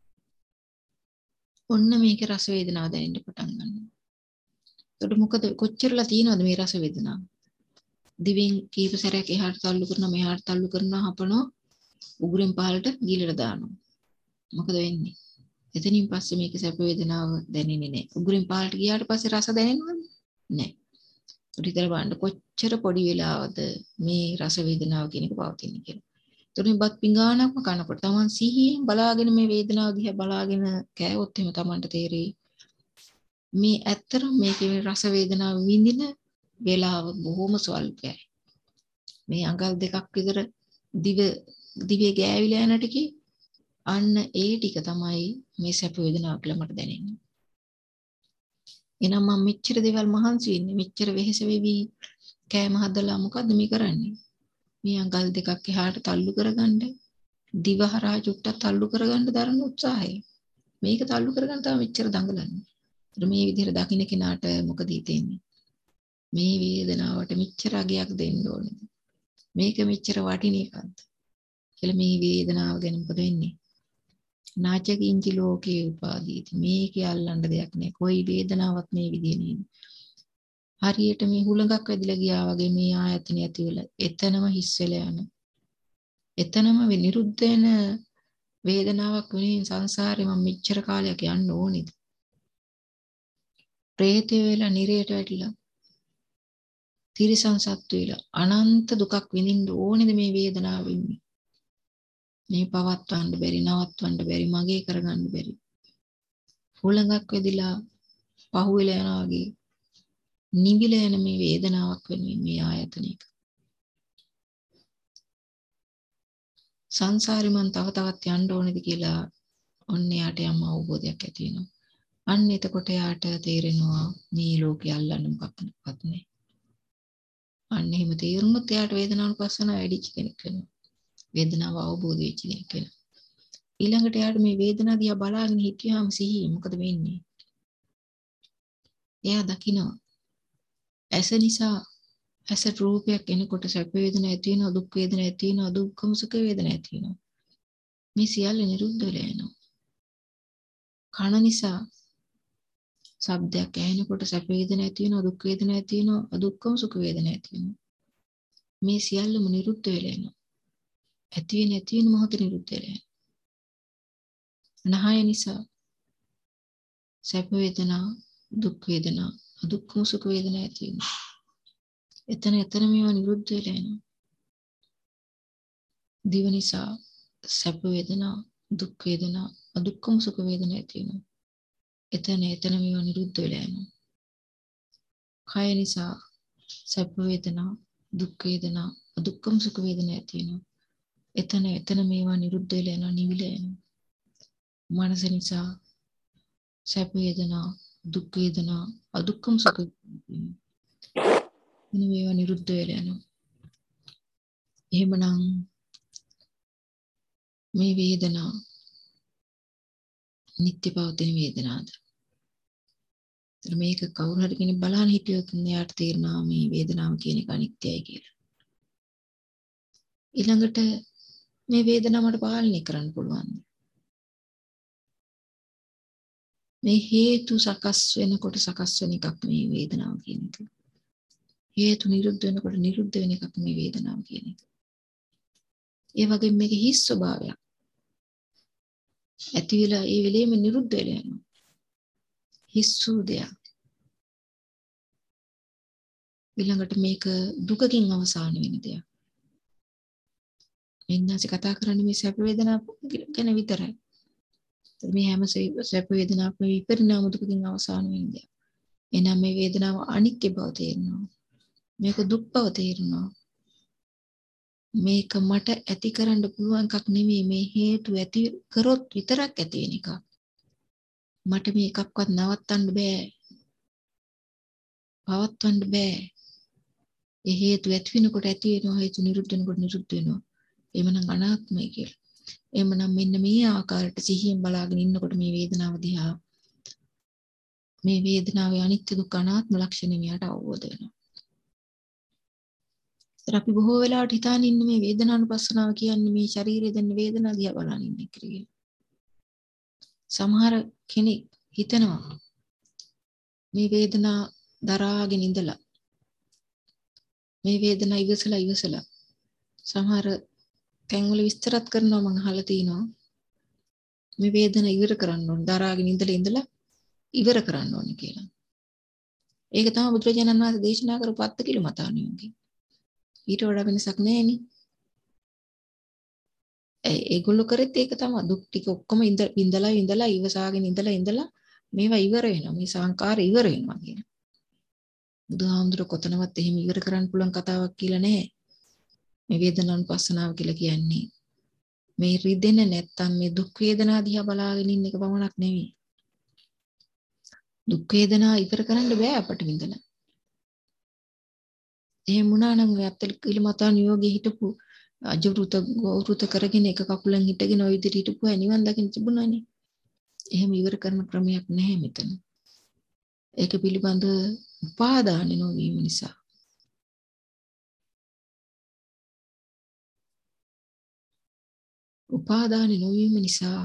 ඔන්න මේකේ රස වේදනාව දැනෙන්න පටන් ගන්නවා. එතකොට මොකද කොච්චරලා තියෙනවද මේ රස වේදනාව? දිවෙන් කීප සැරයක් එහාට තල්ලු කරනවා මෙහාට තල්ලු කරනවා හපනවා උගුරෙන් පහළට ගිලලා දානවා. මොකද වෙන්නේ? එතනින් පස්සේ මේක සැප වේදනාව දැනෙන්නේ නැහැ. උගුරෙන් පහළට ගියාට පස්සේ රස දැනෙනවද? නැහැ. උඩිතර බලන්න කොච්චර පොඩි වෙලාවද මේ රස වේදනාව කියන එක පවතින්නේ කියලා. එතකොට බත් පිඟානක්ම කනකොට Taman සිහියෙන් බලාගෙන මේ වේදනාව දිහා බලාගෙන කෑවොත් එහෙම Tamanට තේරෙයි මේ ඇත්තටම මේකේ රස වේදනාව විඳින වේලාව බොහොම ස්වල්පයි. මේ අඟල් දෙකක් විතර දිව දිවේ ගෑවිලා යන ටිකේ අන්න ඒ ටික තමයි මේ සැප වේදනාව කියලා මට දැනෙන්නේ. එහෙනම් මම මෙච්චර දේවල් මහන්සි වෙන්නේ මෙච්චර වෙහෙස වෙවි කෑම හදලා මොකද්ද මේ කරන්නේ? මේ අඟල් දෙකක් එහාට තල්ලු කරගන්න දිව හරහා චුට්ටක් තල්ලු කරගන්න දරන උත්සාහය. මේක තල්ලු කරගන්න තමයි මෙච්චර දඟලන්නේ. ඒත් මේ විදිහට දකින්න කෙනාට මොකද හිතෙන්නේ? මේ වේදනාවට මෙච්චර අගයක් දෙන්න ඕනේ. මේක මෙච්චර වටින එකක්ද? කියලා මේ වේදනාව ගැන මොකද වෙන්නේ? නාචකින්චි ලෝකේ උපාදීති. මේකේ අල්ලන්න දෙයක් නෑ. කොයි වේදනාවක් මේ විදිහේ නෙන්නේ. හරියට මේ හුලඟක් වැදිලා ගියා වගේ මේ ආයතනය ඇති වෙලා එතනම හිස් වෙලා යන. එතනම නිරුද්ධ වෙන වේදනාවක් වෙනින් සංසාරේ මම මෙච්චර කාලයක් යන්න ඕනේද? ප්‍රේතය වෙලා නිරයට වැටිලා තිරිසන් සත්තු වෙලා අනන්ත දුකක් විඳින්න ඕනේද මේ වේදනාව වෙන්නේ? මේ පවත්වන්න බැරි නවත්වන්න බැරි මගේ කරගන්න බැරි හුලඟක් වෙදිලා පහුවෙලා යනවා වගේ නිවිලා යන මේ වේදනාවක් වෙනුවෙන් මේ ආයතනික සංසාරේ මං තව තවත් යන්න ඕනේද කියලා ඔන්න යාට යම් අවබෝධයක් ඇති වෙනවා. අන්න එතකොට යාට තේරෙනවා මේ ලෝකේ අල්ලන්න මොකක්වත් නැහැ. අන්න එහෙම තේරුනොත් යාට වේදනානුපස්සනාව වැඩිච කෙනෙක් වෙනවා. වේදනාව අවබෝධ වෙච්ච කෙනෙක් වෙනවා. ඊළඟට යාට මේ වේදනාව දිහා බලාගෙන හිටියාම සිහිය මොකද වෙන්නේ? එයා දකිනවා ඇස නිසා ඇස රූපයක් එනකොට සැප වේදනා ඇති වෙනවා දුක් වේදනා ඇති වෙනවා දුක්ඛම සුඛ වේදනා ඇති වෙනවා. මේ සියල්ල නිරුද්ධ වෙලා යනවා. කන නිසා ශබ්දයක් ඇහෙනකොට සැප වේදනා ඇති වෙනවා දුක් වේදනා ඇති වෙනවා අදුක්ඛම සුඛ වේදනා ඇති වෙනවා. මේ සියල්ලම නිරුද්ධ වෙලා යනවා. ඇති වෙන ඇති වෙන මොහොත නිරුද්ධ වෙලා යනවා. නහය නිසා සැප වේදනා දුක් වේදනා අදුක්ඛම සුඛ වේදනා ඇති වෙනවා. එතන එතන මේවා නිරුද්ධ වෙලා යනවා. දිව නිසා සැප වේදනා දුක් වේදනා අදුක්ඛම සුඛ වේදනා ඇති වෙනවා. එතන එතන මේවා නිරුද්ධ වෙලා යනවා. කය නිසා සැප වේදනා දුක් වේදනා අදුක්ඛම සුඛ වේදනා ඇති වෙනවා. එතන එතන මේවා නිරුද්ධ වෙලා යනවා නිවිලා යනවා. මනස නිසා සැප වේදනා දුක් වේදනා අදුක්ඛම සුඛ වේදනා මේවා නිරුද්ධ වෙලා යනවා. එහෙමනම් මේ වේදනා නිත්‍ය පවතින වේදනාද? මේක කවුරු හරි කෙනෙක් බලන්න හිටියොත් එයාට තේරෙනවා මේ වේදනාව කියන එක අනිත්‍යයි කියලා. ඊළඟට මේ වේදනාව මට පාලනය කරන්න පුළුවන්ද? මේ හේතු සකස් වෙනකොට සකස් වෙන එකක් මේ වේදනාව කියන එක. හේතු නිරුද්ධ වෙනකොට නිරුද්ධ වෙන එකක් මේ වේදනාව කියන එක. ඒ වගේම මේක හිස් ස්වභාවයක්. ඇති වෙලා ඒ වෙලෙම නිරුද්ධ වෙලා යනවා. හිස් වූ දෙයක්. ඊළඟට මේක දුකකින් අවසාන වෙන දෙයක්. මෙන්නස කතා කරන්නේ මේ සැප වේදනාව ගැන විතරයි. මේ හැම සැප වේදනාවක්ම විපරිණාම දුකකින් අවසාන වෙන දෙයක්. එනම් මේ වේදනාව අනිත්‍ය බව තේරෙනවා. මේක දුක් බව තේරෙනවා. මේක මට ඇති කරන්න පුළුවන් එකක් නෙමෙයි, මේ හේතු ඇති කරොත් විතරක් ඇති වෙන එකක්. මට මේකක්වත් නවත්තන්න බෑ. පවත්වන්න බෑ. ඒ හේතු ඇති වෙනකොට ඇති වෙනවා, හේතු නිරුද්ධ වෙනකොට නිරුද්ධ වෙනවා. එමනම් අනාත්මයි කියලා. එමනම් මෙන්න මේ ආකාරයට සිහියෙන් බලාගෙන ඉන්නකොට මේ වේදනාව දිහා, මේ වේදනාවේ අනිත්‍ය දුක්ඛ අනාත්ම ලක්ෂණ මෙයාට අවබෝධ වෙනවා. අපි බොහෝ වෙලාවට හිතාන ඉන්නේ මේ වේදනානුපස්සනාව කියන්නේ මේ ශරීරයේ දැනෙන වේදනාව දිහා බලන ඉන්නේ කියලා. සමහර කෙනෙක් හිතනවා මේ වේදනාව දරාගෙන ඉඳලා මේ වේදනාව ඉවසලා ඉවසලා සමහර තැන්වල විස්තරත් කරනවා මම අහලා තිනවා මේ වේදනාව ඉවර කරන්න ඕන දරාගෙන ඉඳලා ඉඳලා ඉවර කරන්න ඕන කියලා. ඒක තමයි බුදුරජාණන් වහන්සේ දේශනා කරපු අත්ති කිලු මතානියෝගේ. ඊට වඩා වෙනසක් නැහැ නේ. ඒ ඒගොල්ලෝ කරෙත් ඒක තමයි. දුක් ටික ඔක්කොම ඉඳලා ඉඳලා ඉවසාගෙන ඉඳලා ඉඳලා මේවා ඉවර වෙනවා. මේ සංකාර ඉවර වෙනවා කියන. බුදුහාමුදුර කොතනවත් එහෙම ඉවර කරන්න පුළුවන් කතාවක් කියලා නැහැ. මේ වේදනානුපස්සනාව කියලා කියන්නේ මේ රිදෙන නැත්තම් මේ දුක් වේදනා දිහා බලාගෙන ඉන්න එක පමණක් නෙවෙයි. දුක් වේදනා ඉවර කරන්න බෑ අපට විඳලා. එහෙම වුණා නම් ඔය අත්තල කිලමතා නියෝගේ හිටපු අජවෘත ගෞරෘත කරගෙන එක කකුලෙන් හිටගෙන ওই විදිහට හිටපු අය නිවන් දකින්න තිබුණානේ. එහෙම ඉවර කරන ක්‍රමයක් නැහැ මෙතන. ඒක පිළිබඳ උපාදාන නොවීම නිසා. උපාදාන නොවීම නිසා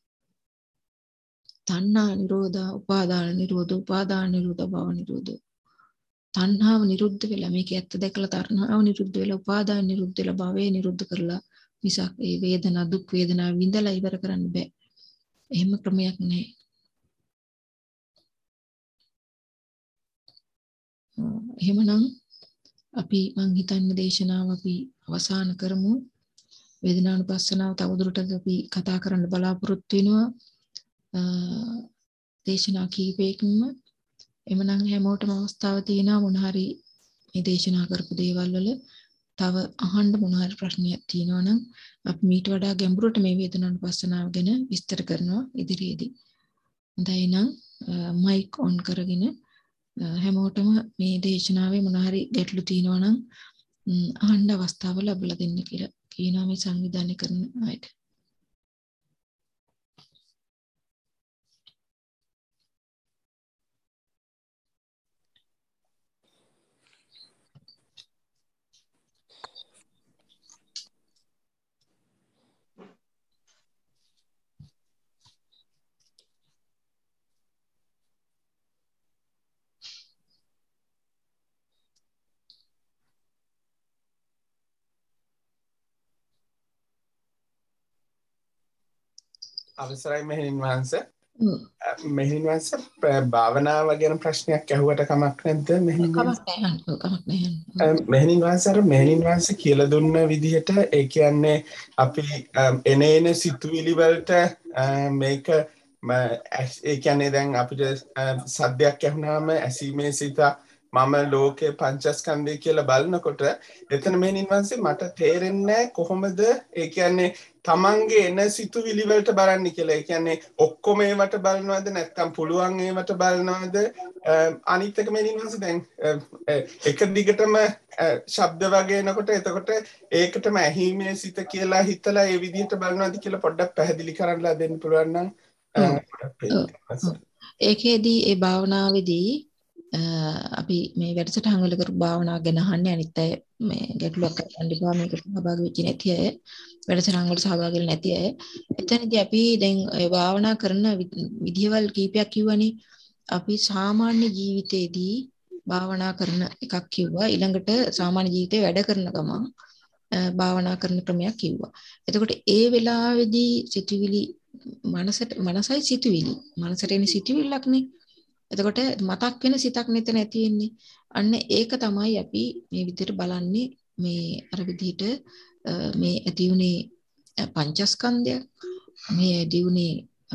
තණ්හා නිරෝධ, උපාදාන නිරෝධ, උපාදාන නිරෝධ, භව නිරෝධ. තණ්හාව නිරුද්ධ වෙලා මේක ඇත්ත දැකලා තණ්හාව නිරුද්ධ වෙලා උපාදාන නිරුද්ධ වෙලා භවය නිරුද්ධ කරලා මිසක් ඒ වේදනා දුක් වේදනා විඳලා ඉවර කරන්න බෑ. එහෙම ක්‍රමයක් නැහැ. එහෙමනම් අපි මං හිතන්නේ දේශනාව අපි අවසන් කරමු. වේදනානුපස්සනාව තවදුරටත් අපි කතා කරන්න බලාපොරොත්තු වෙනවා. දේශනා කීපයකින්ම එමනම් හැමෝටම අවස්ථාව තියෙනවා මොන හරි මේ දේශනා කරපු දේවල් වල තව අහන්න මොන හරි ප්‍රශ්නයක් තියෙනවා නම් අපි මීට වඩා ගැඹුරට මේ වේදනානුපස්සනාව ගැන විස්තර කරනවා ඉදිරියේදී. හොඳයි නම් මයික් ඔන් කරගෙන හැමෝටම මේ දේශනාවේ මොන හරි ගැටලු තියෙනවා නම් අහන්න අවස්ථාව ලැබලා දෙන්න කියලා කියනවා මේ සංවිධානය කරන අයට. අවසරයි මෙහෙණින් වහන්සේ. මෙහෙණින් වහන්සේ භාවනාව ගැන ප්‍රශ්නයක් ඇහුවට කමක් නැද්ද මෙහෙණින් වහන්සේ? කමක් නැහැ කමක් නැහැ. මෙහෙණින් වහන්සේ අර මෙහෙණින් වහන්සේ කියලා දුන්න විදිහට ඒ කියන්නේ අපි එන එන සිතුවිලි වලට මේක ඒ කියන්නේ දැන් අපිට සද්දයක් ඇහුනාම ඇසීමේ සිත මම ලෝකේ පංචස්කන්ධය කියලා බලනකොට එතන මෙහෙණින් වහන්සේ මට තේරෙන්නේ කොහොමද ඒ කියන්නේ තමන්ගේ එන සිතුවිලි වලට බලන්නේ කියලා. ඒ කියන්නේ ඔක්කොම ඒවට බලනවද නැත්නම් පුළුවන් ඒවට බලනවද? අනිත් එක මෙහෙණින් වහන්සේ දැන් එක දිගටම ශබ්ද වගේ එනකොට එතකොට ඒකටම ඇහිීමේ සිත කියලා හිතලා ඒ විදිහට බලනවද කියලා පොඩ්ඩක් පැහැදිලි කරලා දෙන්න පුළුවන් නම්. ඒකේදී ඒ භාවනාවේදී අපි මේ වැඩසටහන් වල කරු භාවනා ගැන අහන්නේ අනිත් අය මේ ගැටලුවක් ගන්න එපා මේකට සහභාගී වෙච්ච නැති අය වැඩසටහන් වලට සහභාගී වෙලා නැති අය එතනදී අපි දැන් ඒ භාවනා කරන විදිහවල් කීපයක් කිව්වනේ අපි සාමාන්‍ය ජීවිතේදී භාවනා කරන එකක් කිව්වා ඊළඟට සාමාන්‍ය ජීවිතේ වැඩ කරන ගමන් භාවනා කරන ක්‍රමයක් කිව්වා. එතකොට ඒ වෙලාවේදී සිතුවිලි මනසට මනසයි සිතුවිලි මනසට එන සිතුවිල්ලක් නේ. එතකොට මතක් වෙන සිතක් නෙතන ඇති වෙන්නේ. අන්න ඒක තමයි අපි මේ විදිහට බලන්නේ මේ අර විදිහට මේ ඇති උනේ පංචස්කන්ධය මේ ඇති උනේ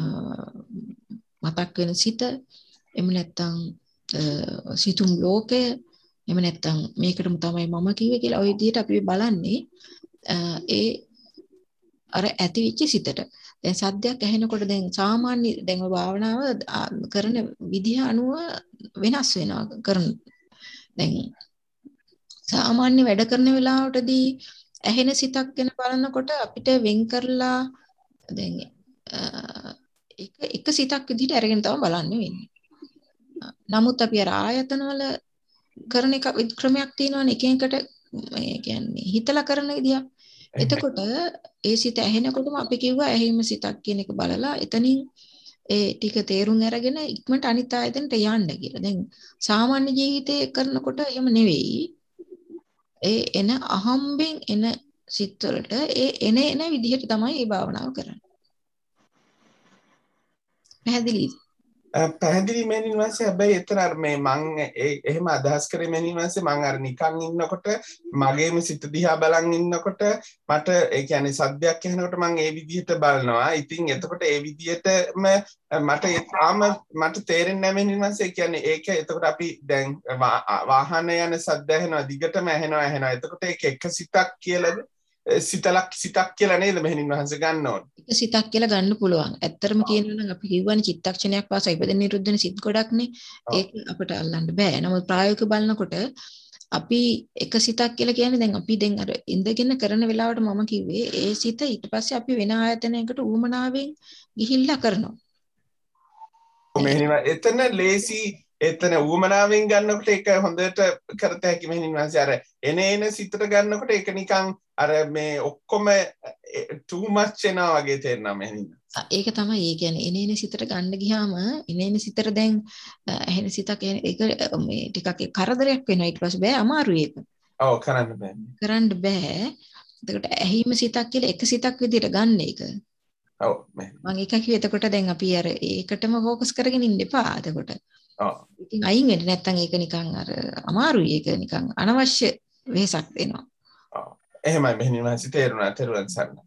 මතක් වෙන සිත එහෙම නැත්නම් සිතුම් ලෝකය එහෙම නැත්නම් මේකටම තමයි මම කිව්වේ කියලා ওই විදිහට අපි බලන්නේ ඒ අර ඇතිවිච්ච සිතට. දැන් සද්දයක් ඇහෙනකොට දැන් සාමාන්‍ය දැන් භාවනාව කරන විදිහ අනුව වෙනස් වෙනවා කරන. දැන් සාමාන්‍ය වැඩ කරන වෙලාවටදී ඇහෙන සිතක් ගැන බලනකොට අපිට වෙන් කරලා දැන් එක එක සිතක් විදිහට අරගෙන තමයි බලන්න වෙන්නේ. නමුත් අපි අර ආයතන වල කරන එක ක්‍රමයක් තියෙනවනේ එක එකට මේ කියන්නේ හිතලා කරන විදියක්. එතකොට ඒ සිත ඇහෙනකොටම අපි කිව්වා ඇහිම සිතක් කියන එක බලලා එතනින් ඒ ටික තේරුම් අරගෙන ඉක්මනට අනිත් ආයතනට යන්න කියලා. දැන් සාමාන්‍ය ජීවිතේ කරනකොට එහෙම නෙවෙයි. ඒ එන අහම්බෙන් එන සිත් වලට ඒ එන එන විදිහට තමයි මේ භාවනාව කරන්නේ. පැහැදිලිද? පැහැදිලි මෙනින් වාසේ හැබැයි එතන අර මේ මං එහෙම අදහස් කරේ මෙනින් වාසේ මං අර නිකන් ඉන්නකොට මගේම සිත දිහා බලන් ඉන්නකොට මට ඒ කියන්නේ සද්දයක් ඇහෙනකොට මං ඒ විදිහට බලනවා. ඉතින් එතකොට ඒ විදිහටම මට ඒ තාම මට තේරෙන්නේ නැහැ මෙනින් වාසේ. ඒ කියන්නේ ඒක එතකොට අපි දැන් වාහන යන සද්ද ඇහෙනවා දිගටම ඇහෙනවා ඇහෙනවා. එතකොට ඒක එක සිතක් කියලාද සිතලක් සිතක් කියලා නේද මෙහෙණින් වහන්සේ ගන්න ඕන. එක සිතක් කියලා ගන්න පුළුවන්. ඇත්තටම කියනවා නම් අපි කියවනේ චිත්තක්ෂණයක් පාසා ඉපදෙන නිරුද්ධ වෙන සිත් ගොඩක්නේ. ඒක අපිට අල්ලන්න බෑ. නමුත් ප්‍රායෝගිකව බලනකොට අපි එක සිතක් කියලා කියන්නේ දැන් අපි දැන් අර ඉඳගෙන කරන වෙලාවට මම කිව්වේ ඒ සිත ඊට පස්සේ අපි වෙන ආයතනයකට ඌමනාවෙන් ගිහිල්ලා කරනවා. මෙහෙණින් එතන ලේසි එතන ඌමනාවෙන් ගන්නකොට ඒක හොඳට කරත හැකි මෙහෙණින් වහන්සේ අර එන එන සිතට ගන්නකොට ඒක නිකන් අර මේ ඔක්කොම too much වෙනවා වගේ තේරෙනවා මෙහෙණින්. ඒක තමයි ඒ කියන්නේ එන එන සිතට ගන්න ගියාම එන එන සිතට දැන් ඇහෙන සිතක් ඒක මේ ටිකක් කරදරයක් වෙනවා ඊට පස්සේ බෑ අමාරුයි ඒක. ඔව් කරන්න බෑ. කරන්න බෑ. එතකොට ඇහිම සිතක් කියලා එක සිතක් විදිහට ගන්න එක. ඔව් මම ඒක කිව්වේ එතකොට දැන් අපි අර ඒකටම ફોකස් කරගෙන ඉන්න එපා එතකොට. ඔව්. ඉතින් අයින් වෙන්න නැත්නම් ඒක නිකන් අර අමාරුයි ඒක නිකන් අනවශ්‍ය වෙහසක් දෙනවා. ඔව්. එහෙමයි මෙහෙණින් වහන්සේ තේරුණා තේරුවන් සරණයි.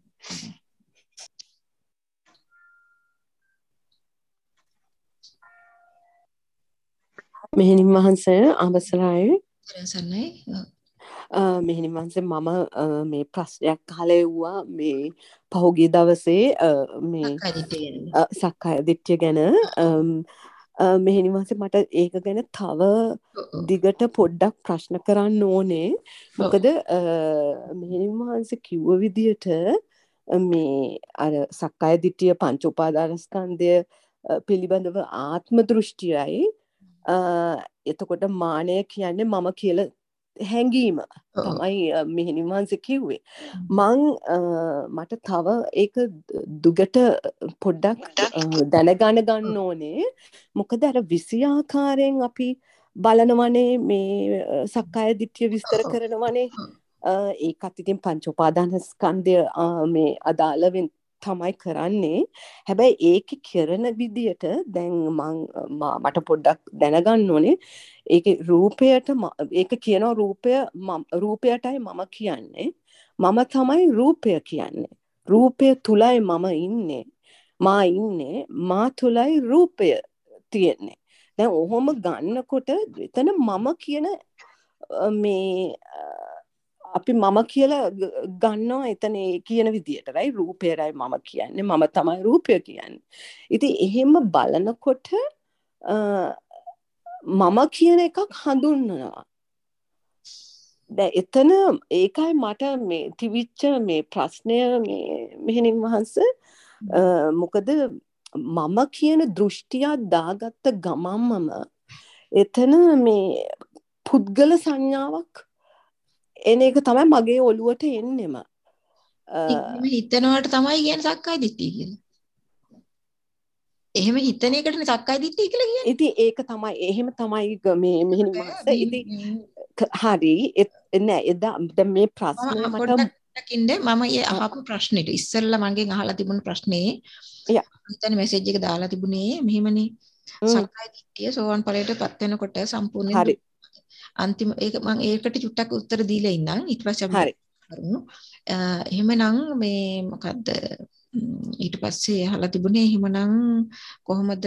මෙහෙණින් වහන්සේ අවසරයි. සරණයි. මෙහෙණින් වහන්සේ මම මේ ප්‍රශ්නයක් අහලා එව්වා මේ පහුගිය දවසේ මේ සක්කාය දිට්ඨිය ගැන මෙහෙණින් වහන්සේ මට ඒක ගැන තව දිගට පොඩ්ඩක් ප්‍රශ්න කරන්න ඕනේ. මොකද මෙහෙණින් වහන්සේ කිව්ව විදියට මේ අර සක්කාය දිට්ඨිය පංච උපාදානස්කන්ධය පිළිබඳව ආත්ම දෘෂ්ටියයි එතකොට මානය කියන්නේ මම කියලා හැඟීම තමයි මෙහෙණින් වහන්සේ කිව්වේ. මං මට තව ඒක දුගට පොඩ්ඩක් දැනගන්න ගන්න ඕනේ. මොකද අර විසියාකාරයෙන් අපි බලනවනේ මේ සක්කාය දිට්ඨිය විස්තර කරනවනේ. ඒකත් ඉතින් පංච උපාදානස්කන්ධය මේ අදාළවෙන් තමයි කරන්නේ. හැබැයි ඒක කරන විදියට දැන් මං මට පොඩ්ඩක් දැනගන්න ඕනේ. ඒකේ රූපයට ඒක කියන රූපය රූපයටයි මම කියන්නේ. මම තමයි රූපය කියන්නේ. රූපය තුලයි මම ඉන්නේ. මා ඉන්නේ මා තුලයි රූපය තියෙන්නේ. දැන් ඔහොම ගන්නකොට එතන මම කියන මේ අපි මම කියලා ගන්නවා එතන කියන විදියට රයි රූපයයි මම කියන්නේ මම තමයි රූපය කියන්නේ. ඉතින් එහෙම බලනකොට මම කියන එකක් හඳුන්වනවා. දැන් එතන ඒකයි මට මේ තිවිච්ච මේ ප්‍රශ්නය මේ මෙහෙණින් වහන්සේ මොකද මම කියන දෘෂ්ටියක් දාගත්ත ගමම්මම එතන මේ පුද්ගල සංඥාවක් එන එක තමයි මගේ ඔළුවට එන්නෙම. එහෙම හිතනවට තමයි කියන්නේ සක්කාය දිට්ඨිය කියලා. එහෙම හිතන එකටනේ සක්කාය දිට්ඨිය කියලා කියන්නේ. ඉතින් ඒක තමයි එහෙම තමයි මේ මෙහෙණි මාස. ඉතින් හරි නෑ එදා දැන් මේ ප්‍රශ්නය මට ඉන්නේ මම ඒ අහපු ප්‍රශ්නෙට ඉස්සෙල්ලා මගෙන් අහලා තිබුණු ප්‍රශ්නේ යා හිතන්නේ මැසේජ් එක දාලා තිබුණේ මෙහෙමනේ සක්කාය දිට්ඨිය සෝවන් ඵලයට පත් වෙනකොට සම්පූර්ණයෙන් හරි අන්තිම ඒක මම ඒකට චුට්ටක් උත්තර දීලා ඉන්නම් ඊට පස්සේ අපි කරමු එහෙමනම් මේ මොකද්ද ඊට පස්සේ අහලා තිබුණේ එහෙමනම් කොහොමද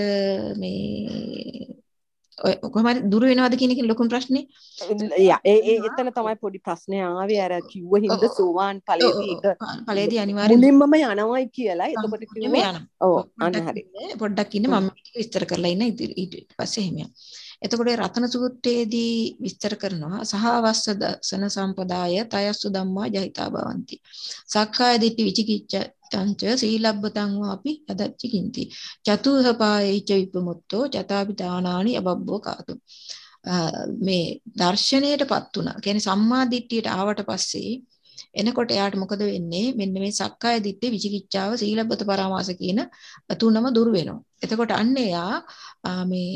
මේ ඔය කොහොමද දුර වෙනවද කියන එක ලොකුම ප්‍රශ්නේ. යා ඒ ඒ එතන තමයි පොඩි ප්‍රශ්නේ ආවේ අර කිව්ව හින්දා සෝවාන් ඵලයේදී ඒක ඵලයේදී අනිවාර්යෙන් මුලින්මම යනවයි කියලා එතකොට කිව්වා ඔව් අන්න හරි පොඩ්ඩක් ඉන්න මම විස්තර කරලා ඉන්න ඊට පස්සේ එහෙම යනවා. එතකොට රතන සූත්‍රයේදී විස්තර කරනවා සහවස්ස දසන සම්පදාය තයස්සු ධම්මා ජහිතා භවಂತಿ. සක්කාය දිට්ඨි විචිකිච්ඡා තංච සීලබ්බතං වාපි යදච්ච කින්ති චතුහ පායේච විපමුත්තෝ චතාපි දානානි අබබ්බෝ කාතු. මේ දර්ශනයටපත් උනා කියන්නේ සම්මා දිට්ඨියට ආවට පස්සේ එනකොට එයාට මොකද වෙන්නේ මෙන්න මේ සක්කාය දිට්ඨි විචිකිච්ඡාව සීලබ්බත පරාමාස කියන තුනම දුර වෙනවා. එතකොට අන්න එයා මේ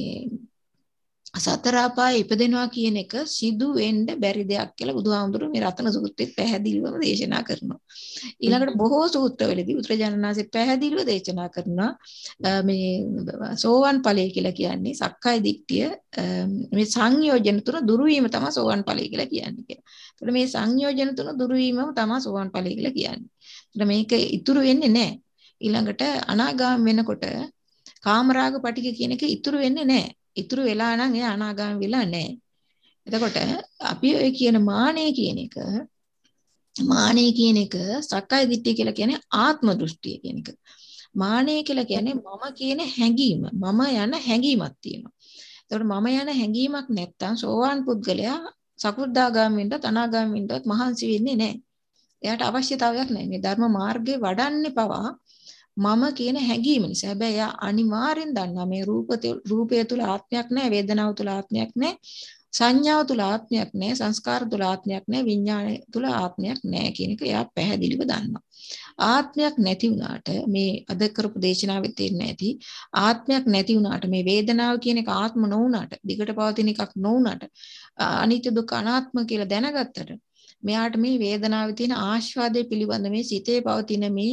සතර අපායේ ඉපදෙනවා කියන එක සිදු වෙන්න බැරි දෙයක් කියලා බුදුහාමුදුරුවෝ මේ රතන සූත්‍රෙත් පැහැදිලිවම දේශනා කරනවා. ඊළඟට බොහෝ සූත්‍රවලදී බුදුරජාණන්සේ පැහැදිලිව දේශනා කරනවා මේ සෝවන් ඵලය කියලා කියන්නේ සක්කාය දිට්ඨිය මේ සංයෝජන තුන දුරු වීම තමයි සෝවන් ඵලය කියලා කියන්නේ. ඒකට මේ සංයෝජන තුන දුරු වීමම තමයි සෝවන් ඵලය කියලා කියන්නේ. ඒකට මේක ඉතුරු වෙන්නේ නැහැ. ඊළඟට අනාගාම වෙනකොට කාමරාග පටික කියන එක ඉතුරු වෙන්නේ නැහැ. ඉතුරු වෙලා නම් එයා අනාගාමී වෙලා නැහැ. එතකොට අපි ඔය කියන මානෙ කියන එක මානෙ කියන එක සක්කාය දිට්ඨිය කියලා කියන්නේ ආත්ම දෘෂ්ටිය කියන එක. මානෙ කියලා කියන්නේ මම කියන හැඟීම. මම යන හැඟීමක් තියෙනවා. එතකොට මම යන හැඟීමක් නැත්තම් සෝවාන් පුද්ගලයා සකු르දාගාමීන්ට අනාගාමීන්ටත් මහන්සි වෙන්නේ නැහැ. එයාට අවශ්‍යතාවයක් නැහැ. මේ ධර්ම මාර්ගේ වඩන්නේ පවා මම කියන හැඟීම නිසා. හැබැයි එයා අනිවාර්යෙන් දන්නවා මේ රූප රූපය තුල ආත්මයක් නැහැ, වේදනාව තුල ආත්මයක් නැහැ, සංඥාව තුල ආත්මයක් නැහැ, සංස්කාර තුල ආත්මයක් නැහැ, විඥානය තුල ආත්මයක් නැහැ කියන එක එයා පැහැදිලිව දන්නවා. ආත්මයක් නැති වුණාට මේ අද කරපු දේශනාවෙත් තේරෙන්නේ නැති ආත්මයක් නැති වුණාට මේ වේදනාව කියන එක ආත්ම නොවුණාට, දිගට පවතින එකක් නොවුණාට, අනිත්‍ය දුක්ඛ අනාත්ම කියලා දැනගත්තට මෙයාට මේ වේදනාවේ තියෙන ආස්වාදයේ පිළිබඳ මේ සිතේ පවතින මේ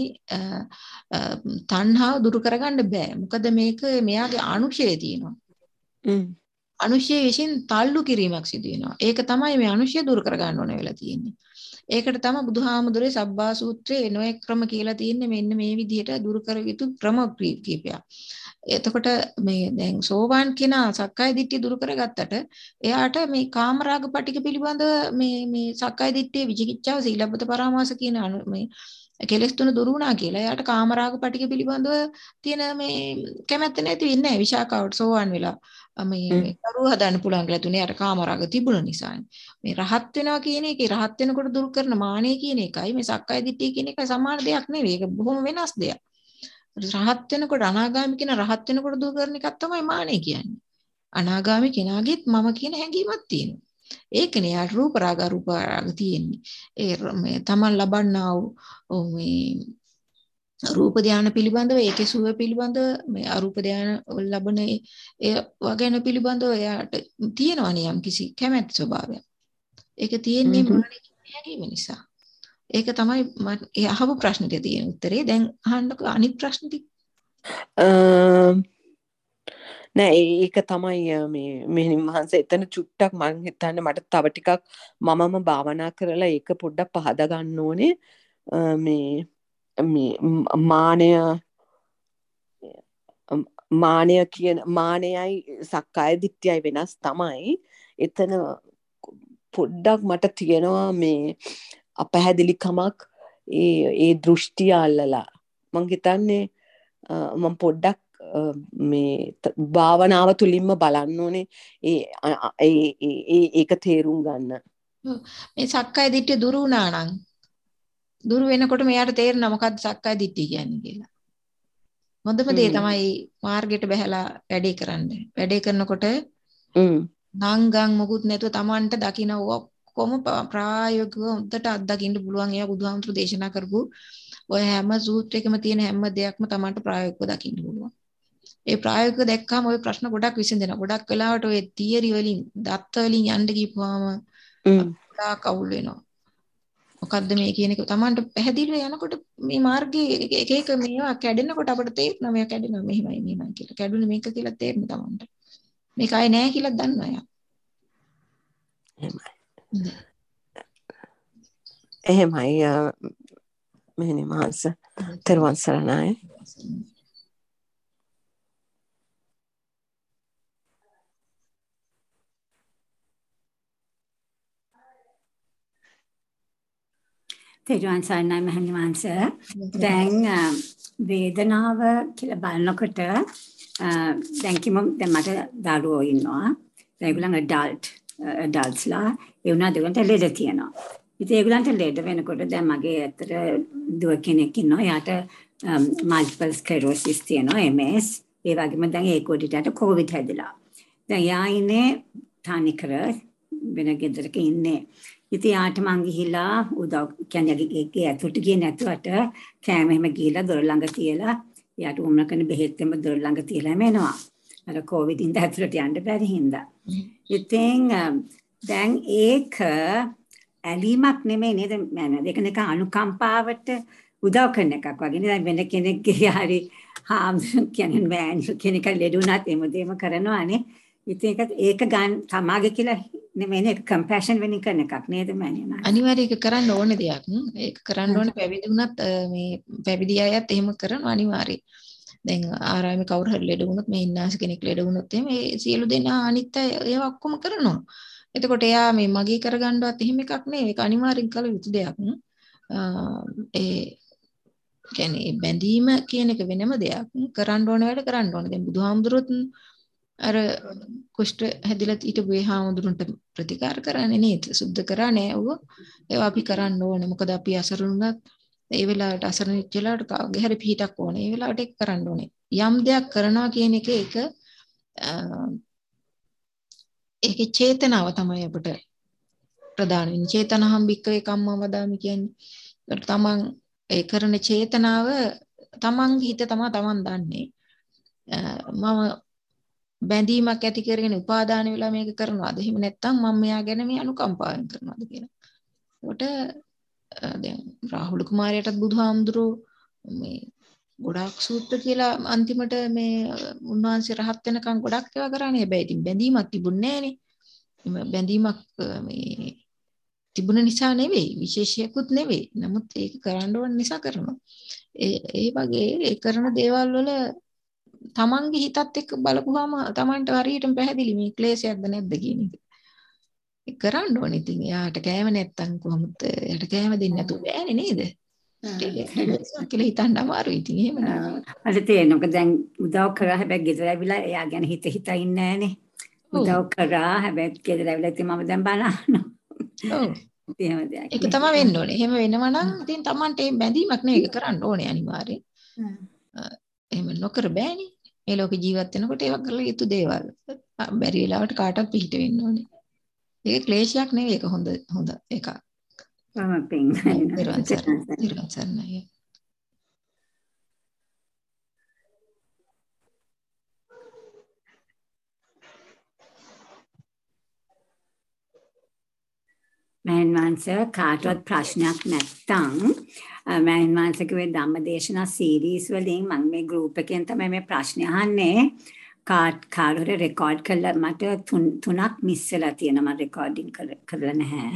තණ්හාව දුරු කරගන්න බෑ. මොකද මේක මෙයාගේ අනුශය තියෙනවා. අනුශය විසින් තල්ලු කිරීමක් සිදු වෙනවා. ඒක තමයි මේ අනුශය දුරු කරගන්න ඕන වෙලා තියෙන්නේ. ඒකට තමයි බුදුහාමුදුරේ සබ්බා සූත්‍රයේ නොයෙක් ක්‍රම කියලා තියෙන්නේ මෙන්න මේ විදිහට දුරු කර යුතු ක්‍රම කීපයක්. එතකොට මේ දැන් සෝවාන් කෙනා සක්කාය දිට්ඨිය දුරු කරගත්තට එයාට මේ කාමරාග පටික පිළිබඳව මේ මේ සක්කාය දිට්ඨිය විචිකිච්ඡාව සීලබ්බත පරාමාස කියන මේ කෙලෙස් තුන දුරු වුණා කියලා එයාට කාමරාග පටික පිළිබඳව තියෙන මේ කැමැත්ත නැති වෙන්නේ නැහැ. විශාකාවට සෝවාන් වෙලා මේ කරුව හදන්න පුළුවන් කියලා තුනේ යාට කාමරාග තිබුණ නිසා. මේ රහත් වෙනවා කියන එකේ රහත් වෙනකොට දුරු කරන මානෙ කියන එකයි මේ සක්කාය දිට්ඨිය කියන එකයි සමාන දෙයක් නෙවෙයි. ඒක බොහොම වෙනස් දෙයක්. රහත් වෙනකොට අනාගාමී කියන රහත් වෙනකොට දුරු කරන එකක් තමයි මානෙ කියන්නේ. අනාගාමී කෙනාගෙත් මම කියන හැඟීමක් තියෙනවා. ඒකනේ යාට රූප රාග රූප රාග තියෙන්නේ. ඒ මේ තමන් ලබන්නා වූ මේ රූප ධානය පිළිබඳව ඒකේ සුව පිළිබඳව මේ අරූප ධානය ලැබෙන ඒ වගේන පිළිබඳව එයාට තියෙනවනේ යම් කිසි කැමැත්ත ස්වභාවයක්. ඒක තියෙන්නේ මානෙ හැඟීම නිසා. ඒක තමයි මම ඒ අහපු ප්‍රශ්නෙට තියෙන උත්තරේ. දැන් අහන්නකෝ අනිත් ප්‍රශ්න ටික. නෑ ඒක තමයි මේ මෙහෙණින් මහන්සේ එතන චුට්ටක් මං හිතන්නේ මට තව ටිකක් මමම භාවනා කරලා ඒක පොඩ්ඩක් පහදා ගන්න ඕනේ. මේ මේ මානය මානය කියන මානයයි සක්කාය දිට්ඨියයි වෙනස් තමයි. එතන පොඩ්ඩක් මට තියෙනවා මේ අපැහැදිලිකමක් ඒ ඒ දෘෂ්ටිය අල්ලලා. මං හිතන්නේ මම පොඩ්ඩක් මේ භාවනාව තුලින්ම බලන්න ඕනේ ඒ ඒ ඒක තේරුම් ගන්න. මේ සක්කාය දිට්ඨිය දුරු වුණා නම් දුරු වෙනකොට මෙයාට තේරෙනවා මොකක්ද සක්කාය දිට්ඨිය කියන්නේ කියලා. හොඳම දේ තමයි මාර්ගයට බහැලා වැඩේ කරන්න. වැඩේ කරනකොට නංගන් මොකුත් නැතුව Tamanට දකින්න ඔක්කොම ප්‍රායෝගිකව උන්ට අත්දකින්න පුළුවන් ඒවා බුදුහාමුදුරු දේශනා කරපු ඔය හැම සූත්‍රයකම තියෙන හැම දෙයක්ම Tamanට ප්‍රායෝගිකව දකින්න පුළුවන්. ඒ ප්‍රායෝගිකව දැක්කම ওই ප්‍රශ්න ගොඩක් විසඳෙනවා. ගොඩක් වෙලාවට ඔය තියරි වලින් දත්ත වලින් යන්න ගිහපුවාම ගොඩාක් අවුල් වෙනවා. මොකද්ද මේ කියන එක Tamanට පැහැදිලිව යනකොට මේ මාර්ගයේ එක එක මේවා කැඩෙනකොට අපිට තේරෙනවා මේවා කැඩෙනවා මෙහෙමයි මෙහෙමයි කියලා. කැඩුනේ මේක කියලා තේරෙනවා Tamanට. මේක ආයේ නැහැ කියලා දන්නවා යා. එහෙමයි. එහෙමයි මෙහෙණි මහස. තෙරුවන් සරණයි. තෙරුවන් සරණයි මෙහෙණි මහස. දැන් වේදනාව කියලා බලනකොට දැන් කිම දැන් මට දරුවෝ ඉන්නවා. ඒගොල්ලන් ඇඩල්ට් ඇඩල්ට්ස්ලා ඒ වුණා දෙගොල්ලන්ට ලෙඩ තියෙනවා. ඉතින් ඒගොල්ලන්ට ලෙඩ වෙනකොට දැන් මගේ ඇත්තට දුව කෙනෙක් ඉන්නවා. යාට මල්ටිපල් ස්ක්ලෙරෝසිස් තියෙනවා එම් එස්. ඒ වගේම දැන් ඒ කොටිට කොවිඩ් හැදිලා. දැන් යා ඉන්නේ තානිකර වෙන ගෙදරක ඉන්නේ. ඉතින් යාට මං ගිහිලා උදව් කියන්නේ ඒකේ ඇතුළට ගියේ නැතුවට කෑම එහෙම ගිහිලා දොර ළඟ තියලා යාට උම්න කරන බෙහෙත් එම දොර ළඟ තියලා එනවා. අර කොවිඩ් ඉඳ ඇතුළට යන්න බැරි හින්දා. ඉතින් දැන් ඒක ඇලීමක් නෙමෙයි නේද මම ඒක නිකන් අනුකම්පාවට උදව් කරන එකක් වගේ නේද වෙන කෙනෙක්ගේ හරි හාමුදුරුවෝ කියන්නේ මෑන් කෙනෙක් ලෙඩුණත් එම දෙම කරනවානේ. ඉතින් ඒක ඒක ගන්න සමාගය කියලා නෙමෙයි ඒක කම්පැෂන් වෙනින් කරන එකක් නේද මෑණියනා. අනිවාර්යයෙන් ඒක කරන්න ඕනේ දෙයක්. ඒක කරන්න ඕනේ පැවිදි වුණත් මේ පැවිදි අයත් එහෙම කරනවා අනිවාර්යයෙන්. දැන් ආරාමේ කවුරු හරි ලෙඩ වුණොත් මේ ඉන්නාස කෙනෙක් ලෙඩ වුණොත් එහෙම ඒ සියලු දෙනා අනිත් අය ඒවා ඔක්කොම කරනවා. එතකොට එයා මේ මගේ කරගන්නවත් එහෙම එකක් නෙවෙයි. ඒක අනිවාර්යෙන් කළ යුතු දෙයක්. ඒ කියන්නේ බැඳීම කියන එක වෙනම දෙයක්. කරන්න ඕන වැඩ කරන්න ඕන. දැන් බුදුහාමුදුරුවොත් අර කුෂ්ඨ හැදිලා හිටපු ඒ හාමුදුරන්ට ප්‍රතිකාර කරන්නේ නේද? සුද්ධ කරා නෑ ඌ. ඒවා අපි කරන්න ඕනේ. මොකද අපි අසරණුණත් ඒ වෙලාවට අසරණ වෙච්ච වෙලාවට කාගේ හරි පිහිටක් ඕනේ. ඒ වෙලාවට ඒක කරන්න ඕනේ. යම් දෙයක් කරනවා කියන එක ඒක ඒකේ චේතනාව තමයි අපිට ප්‍රධාන වෙන්නේ. චේතනහම් බික්කවේ කම්මා වදාමි කියන්නේ. ඒකට තමන් ඒ කරන චේතනාව තමන්ගේ හිත තමයි තමන් දන්නේ. මම බැඳීමක් ඇති කරගෙන උපාදාන වෙලා මේක කරනවාද? එහෙම නැත්නම් මම මෙයා ගැන මේ අනුකම්පාවෙන් කරනවාද කියලා. ඒකට දැන් රාහුල කුමාරයාටත් බුදුහාමුදුරුවෝ මේ ගොඩාක් සූත්‍ර කියලා අන්තිමට මේ උන්වහන්සේ රහත් වෙනකන් ගොඩක් ඒවා කරානේ. හැබැයි ඉතින් බැඳීමක් තිබුණේ නෑනේ. බැඳීමක් මේ තිබුණ නිසා නෙවෙයි, විශේෂයකුත් නෙවෙයි. නමුත් ඒක කරන්න ඕන නිසා කරනවා. ඒ ඒ වගේ ඒ කරන දේවල් වල තමන්ගේ හිතත් එක්ක බලපුවාම තමන්ට හරියටම පැහැදිලි මේ ක්ලේශයක්ද නැද්ද කියන එක. ඒ කරන්න ඕනේ. ඉතින් එයාට කෑම නැත්තම් කොහොමද? එයාට කෑම දෙන්න නැතුව බෑනේ නේද? කියලා හිතන්න අමාරුයි. ඉතින් එහෙම නෑ. අද තේරෙනවා. දැන් උදව් කරා හැබැයි ගෙදර ඇවිල්ලා එයා ගැන හිත හිතා ඉන්නේ නෑනේ. උදව් කරා හැබැයි ගෙදර ඇවිල්ලා ඉතින් මම දැන් බලනවා. ඔව්. එහෙම දෙයක්. ඒක තමයි වෙන්න ඕනේ. එහෙම වෙනවා නම් ඉතින් Tamanට මේ බැඳීමක් නේ ඒක කරන්න ඕනේ අනිවාර්යෙන්. එහෙම නොකර බෑනේ. මේ ලෝක ජීවත් වෙනකොට ඒවා කරලා යුතු දේවල්. බැරි වෙලාවට කාටවත් පිහිට වෙන්න ඕනේ. ඒක ක්ලේශයක් නෙවෙයි. ඒක හොඳ හොඳ එකක්. මම පින්යි. ඊළඟ සරණයි. මෑන්වන්ස කාටවත් ප්‍රශ්නයක් නැත්තම් මෑන්වන්සකේ ධම්මදේශනා සීරීස් වලින් මම මේ ගෲප් එකෙන් තමයි මේ ප්‍රශ්න අහන්නේ. කාට් කාර්යර රෙකෝඩ් කරලා මට තුනක් මිස් වෙලා තියෙනවා. මම රෙකෝඩින් කරලා නැහැ.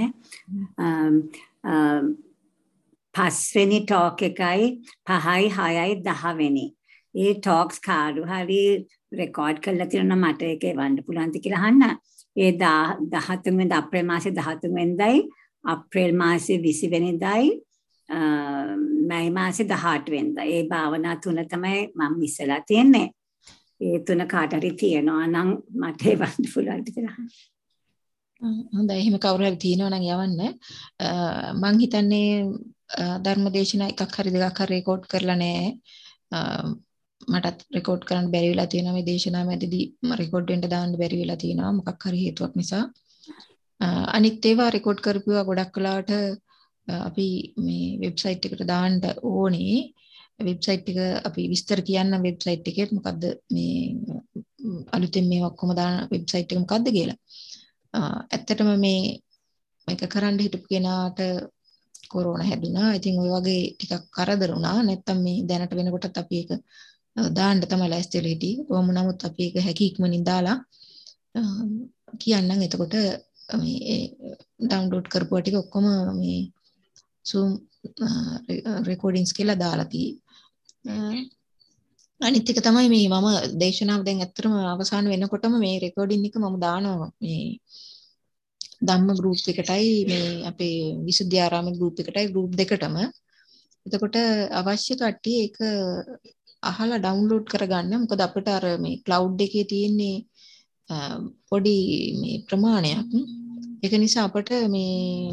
පස්වෙනි ටෝක් එකයි පහයි හයයි දහවෙනි. ඒ ටෝක්ස් කාරු හරි රෙකෝඩ් කරලා තියෙනවා මට ඒක එවන්න පුළුවන්ද කියලා අහන්න. ඒ දහතුන් වෙනිදා අප්‍රේල් මාසේ දහතුන් වෙනිදායි අප්‍රේල් මාසේ විසි වෙනිදායි මැයි මාසේ දහඅට වෙනිදා. ඒ භාවනා තුන තමයි මම ඉස්සලා තියන්නේ. ඒ තුන කාට හරි තියෙනවා නම් මට එවන්න පුළුවන් කියලා. හොඳයි. එහෙම කවුරු හරි තියෙනවා නම් යවන්න. මං හිතන්නේ ධර්මදේශනා එකක් හරි දෙකක් හරි රෙකෝඩ් කරලා නැහැ. මටත් රෙකෝඩ් කරන්න බැරි වෙලා තියෙනවා මේ දේශනාව මැදදී රෙකෝඩ් වෙන්න දාන්න බැරි වෙලා තියෙනවා මොකක් හරි හේතුවක් නිසා. අනිත් ඒවා රෙකෝඩ් කරපුවා ගොඩක් වෙලාවට අපි මේ වෙබ්සයිට් එකට දාන්න ඕනේ. වෙබ්සයිට් එක අපි විස්තර කියන්න වෙබ්සයිට් එකේ මොකද්ද මේ අලුතෙන් මේ ඔක්කොම දාන වෙබ්සයිට් එක මොකද්ද කියලා. ඇත්තටම මේ මේක කරන්න හිටපු කෙනාට කොරෝනා හැදුනා. ඉතින් ওই වගේ ටිකක් කරදර වුණා. නැත්තම් මේ දැනට වෙනකොටත් අපි ඒක දාන්න තමයි ලෑස්ති වෙලා හිටියේ. කොහොම නමුත් අපි ඒක හැකි ඉක්මනින් දාලා කියන්නම්. එතකොට මේ ඩවුන්ලෝඩ් කරපුවා ටික ඔක්කොම මේ Zoom රෙකෝඩින්ග්ස් කියලා දාලා තියෙන්නේ. අනිත් එක තමයි මේ මම දේශනාව දැන් ඇත්තටම අවසන් වෙනකොටම මේ රෙකෝඩින් එක මම දානවා මේ ධම්ම ගෲප් එකටයි මේ අපේ විසුද්ධි ආරාම ගෲප් එකටයි ගෲප් දෙකටම. එතකොට අවශ්‍ය කට්ටිය ඒක අහලා ඩවුන්ලෝඩ් කරගන්න. මොකද අපිට අර මේ ක්ලවුඩ් එකේ තියෙන්නේ පොඩි මේ ප්‍රමාණයක්. ඒක නිසා අපිට මේ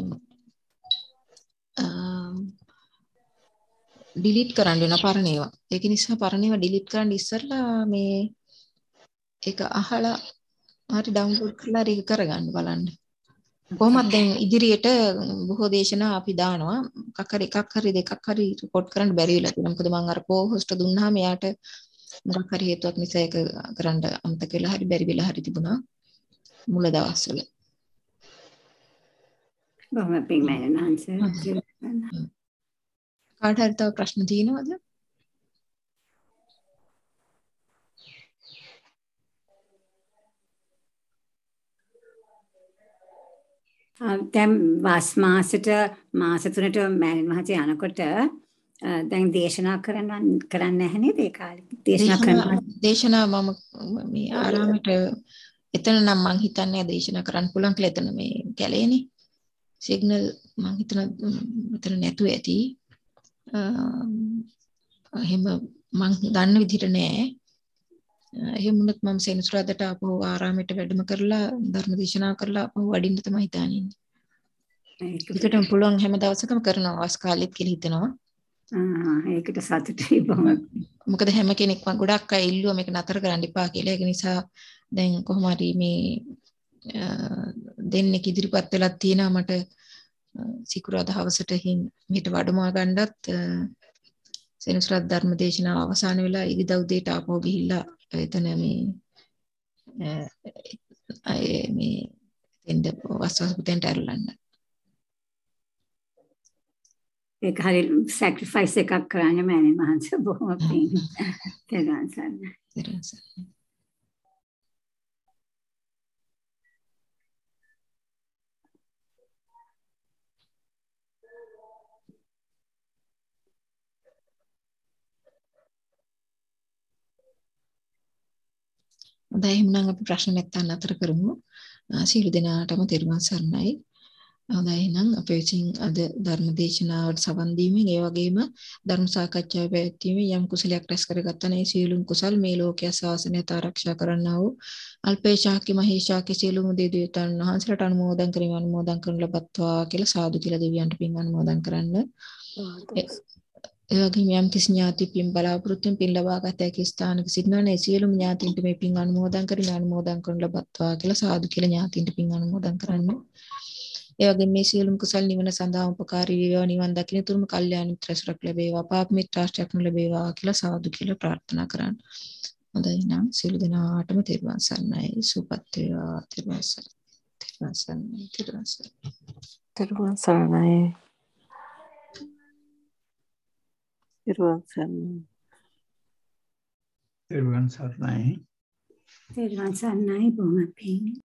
ඩිලීට් කරන්න වෙන පරණ ඒවා. ඒක නිසා පරණ ඒවා ඩිලීට් කරන්න ඉස්සෙල්ලා මේ ඒක අහලා හරි ඩවුන්ලෝඩ් කරලා හරි කරගන්න බලන්න. කොහොමද දැන් ඉදිරියට බොහෝ දේශනා අපි දානවා. එකක් හරි එකක් හරි දෙකක් හරි රිපෝට් කරන්න බැරි වෙලා තියෙනවා. මොකද මම අර කෝ-හොස්ට් දුන්නාම එයාට මොකක් හරි හේතුවක් නිසා ඒක කරන්න අමතක වෙලා හරි බැරි වෙලා හරි තිබුණා මුල දවස්වල. බොහොම පිං මෑණන්ස. කාට හරි තව ප්‍රශ්න තියෙනවද? දැන් වස් මාසෙට මාස තුනට මෑණන් මහත්තයා යනකොට දැන් දේශනා කරන්න කරන්න නැහැ නේද ඒ කාලේ? දේශනා කරනවා. දේශනා මම මේ ආරාමයට එතන නම් මං හිතන්නේ දේශනා කරන්න පුළුවන් කියලා. එතන මේ කැලේනේ සිග්නල් මං හිතන මෙතන නැතුව ඇති. එහෙම මං දන්න විදිහට නෑ. එහෙම වුණත් මම සෙනසුරාදාට ආපහු ආරාමයට වැඩම කරලා ධර්ම දේශනා කරලා ආපහු වඩින්න තමයි හිතන්නේ. ඒකටම පුළුවන් හැම දවසකම කරනවා වස් කාලෙත් කියලා හිතනවා. ආ ඒකට සතුටුයි බොහොම. මොකද හැම කෙනෙක්ම ගොඩක් අය ඉල්ලුවා මේක නතර කරන්න එපා කියලා. ඒක නිසා දැන් කොහොම හරි මේ දෙන්නෙක් ඉදිරිපත් වෙලා තියෙනවා මට සිකුරාදා හවසට මෙහෙට වඩමවා ගන්නත් සෙනසුරාදා ධර්ම දේශනාව අවසන් වෙලා ඉරිදා උදේට ආපහු ගිහිල්ලා එතන මේ අය මේ එන්න වස්වස්පතෙන්ට ඇරලන්න. ඒක හරි සැක්‍රිෆයිස් එකක් කරන්න මෑණන් මහන්සිය බොහොම පිං. තේරුවන් සරණයි. තේරුවන් සරණයි. හොඳයි එහෙනම් අපි ප්‍රශ්න නැත්තන් අතර කරමු. සියලු දෙනාටම තෙරුවන් සරණයි. හොඳයි එහෙනම් අපේ විසින් අද ධර්ම දේශනාවට සවන් දීමෙන් ඒ වගේම ධර්ම සාකච්ඡාව පැවැත්වීමෙන් යම් කුසලයක් රැස් කරගත්තා නම් ඒ සියලුම කුසල් මේ ලෝකයේ ශාසනයත ආරක්ෂා කරන්නා වූ අල්පේශාක්‍ය මහේශාක්‍ය සියලුම දෙවියන් වහන්සේලාට අනුමෝදන් කරමින් අනුමෝදන් කරන ලබත්වා කියලා සාදු කියලා දෙවියන්ට පින් අනුමෝදන් කරන්න. ඒ වගේම යම් කිසි ඥාති පින් බලාපොරොත්තුෙන් පින් ලබා ගත හැකි ස්ථානක සිටිනවනේ සියලුම ඥාතින්ට මේ පින් අනුමෝදන් කරමින් අනුමෝදන් කරන ලබත්වා කියලා සාදු කියලා ඥාතින්ට පින් අනුමෝදන් කරන්න. ඒ වගේම මේ සියලුම කුසල් නිවන සඳහා උපකාරී වේවා නිවන් දකින්න තුරුම කල්යාණ මිත්‍ර සුරක් ලැබේවා පාප මිත්‍රාශ්‍රයක් ලැබේවා කියලා සාදු කියලා ප්‍රාර්ථනා කරන්න. හොඳයි නම් සියලු දෙනාටම තෙරුවන් සරණයි සුවපත් වේවා. තෙරුවන් සරණයි. තෙරුවන් සරණයි. තෙරුවන් සරණයි. තෙරුවන් සරණයි. තෙරුවන් සරණයි. තෙරුවන් සරණයි. තෙරුවන් සරණයි බොහොම පිං.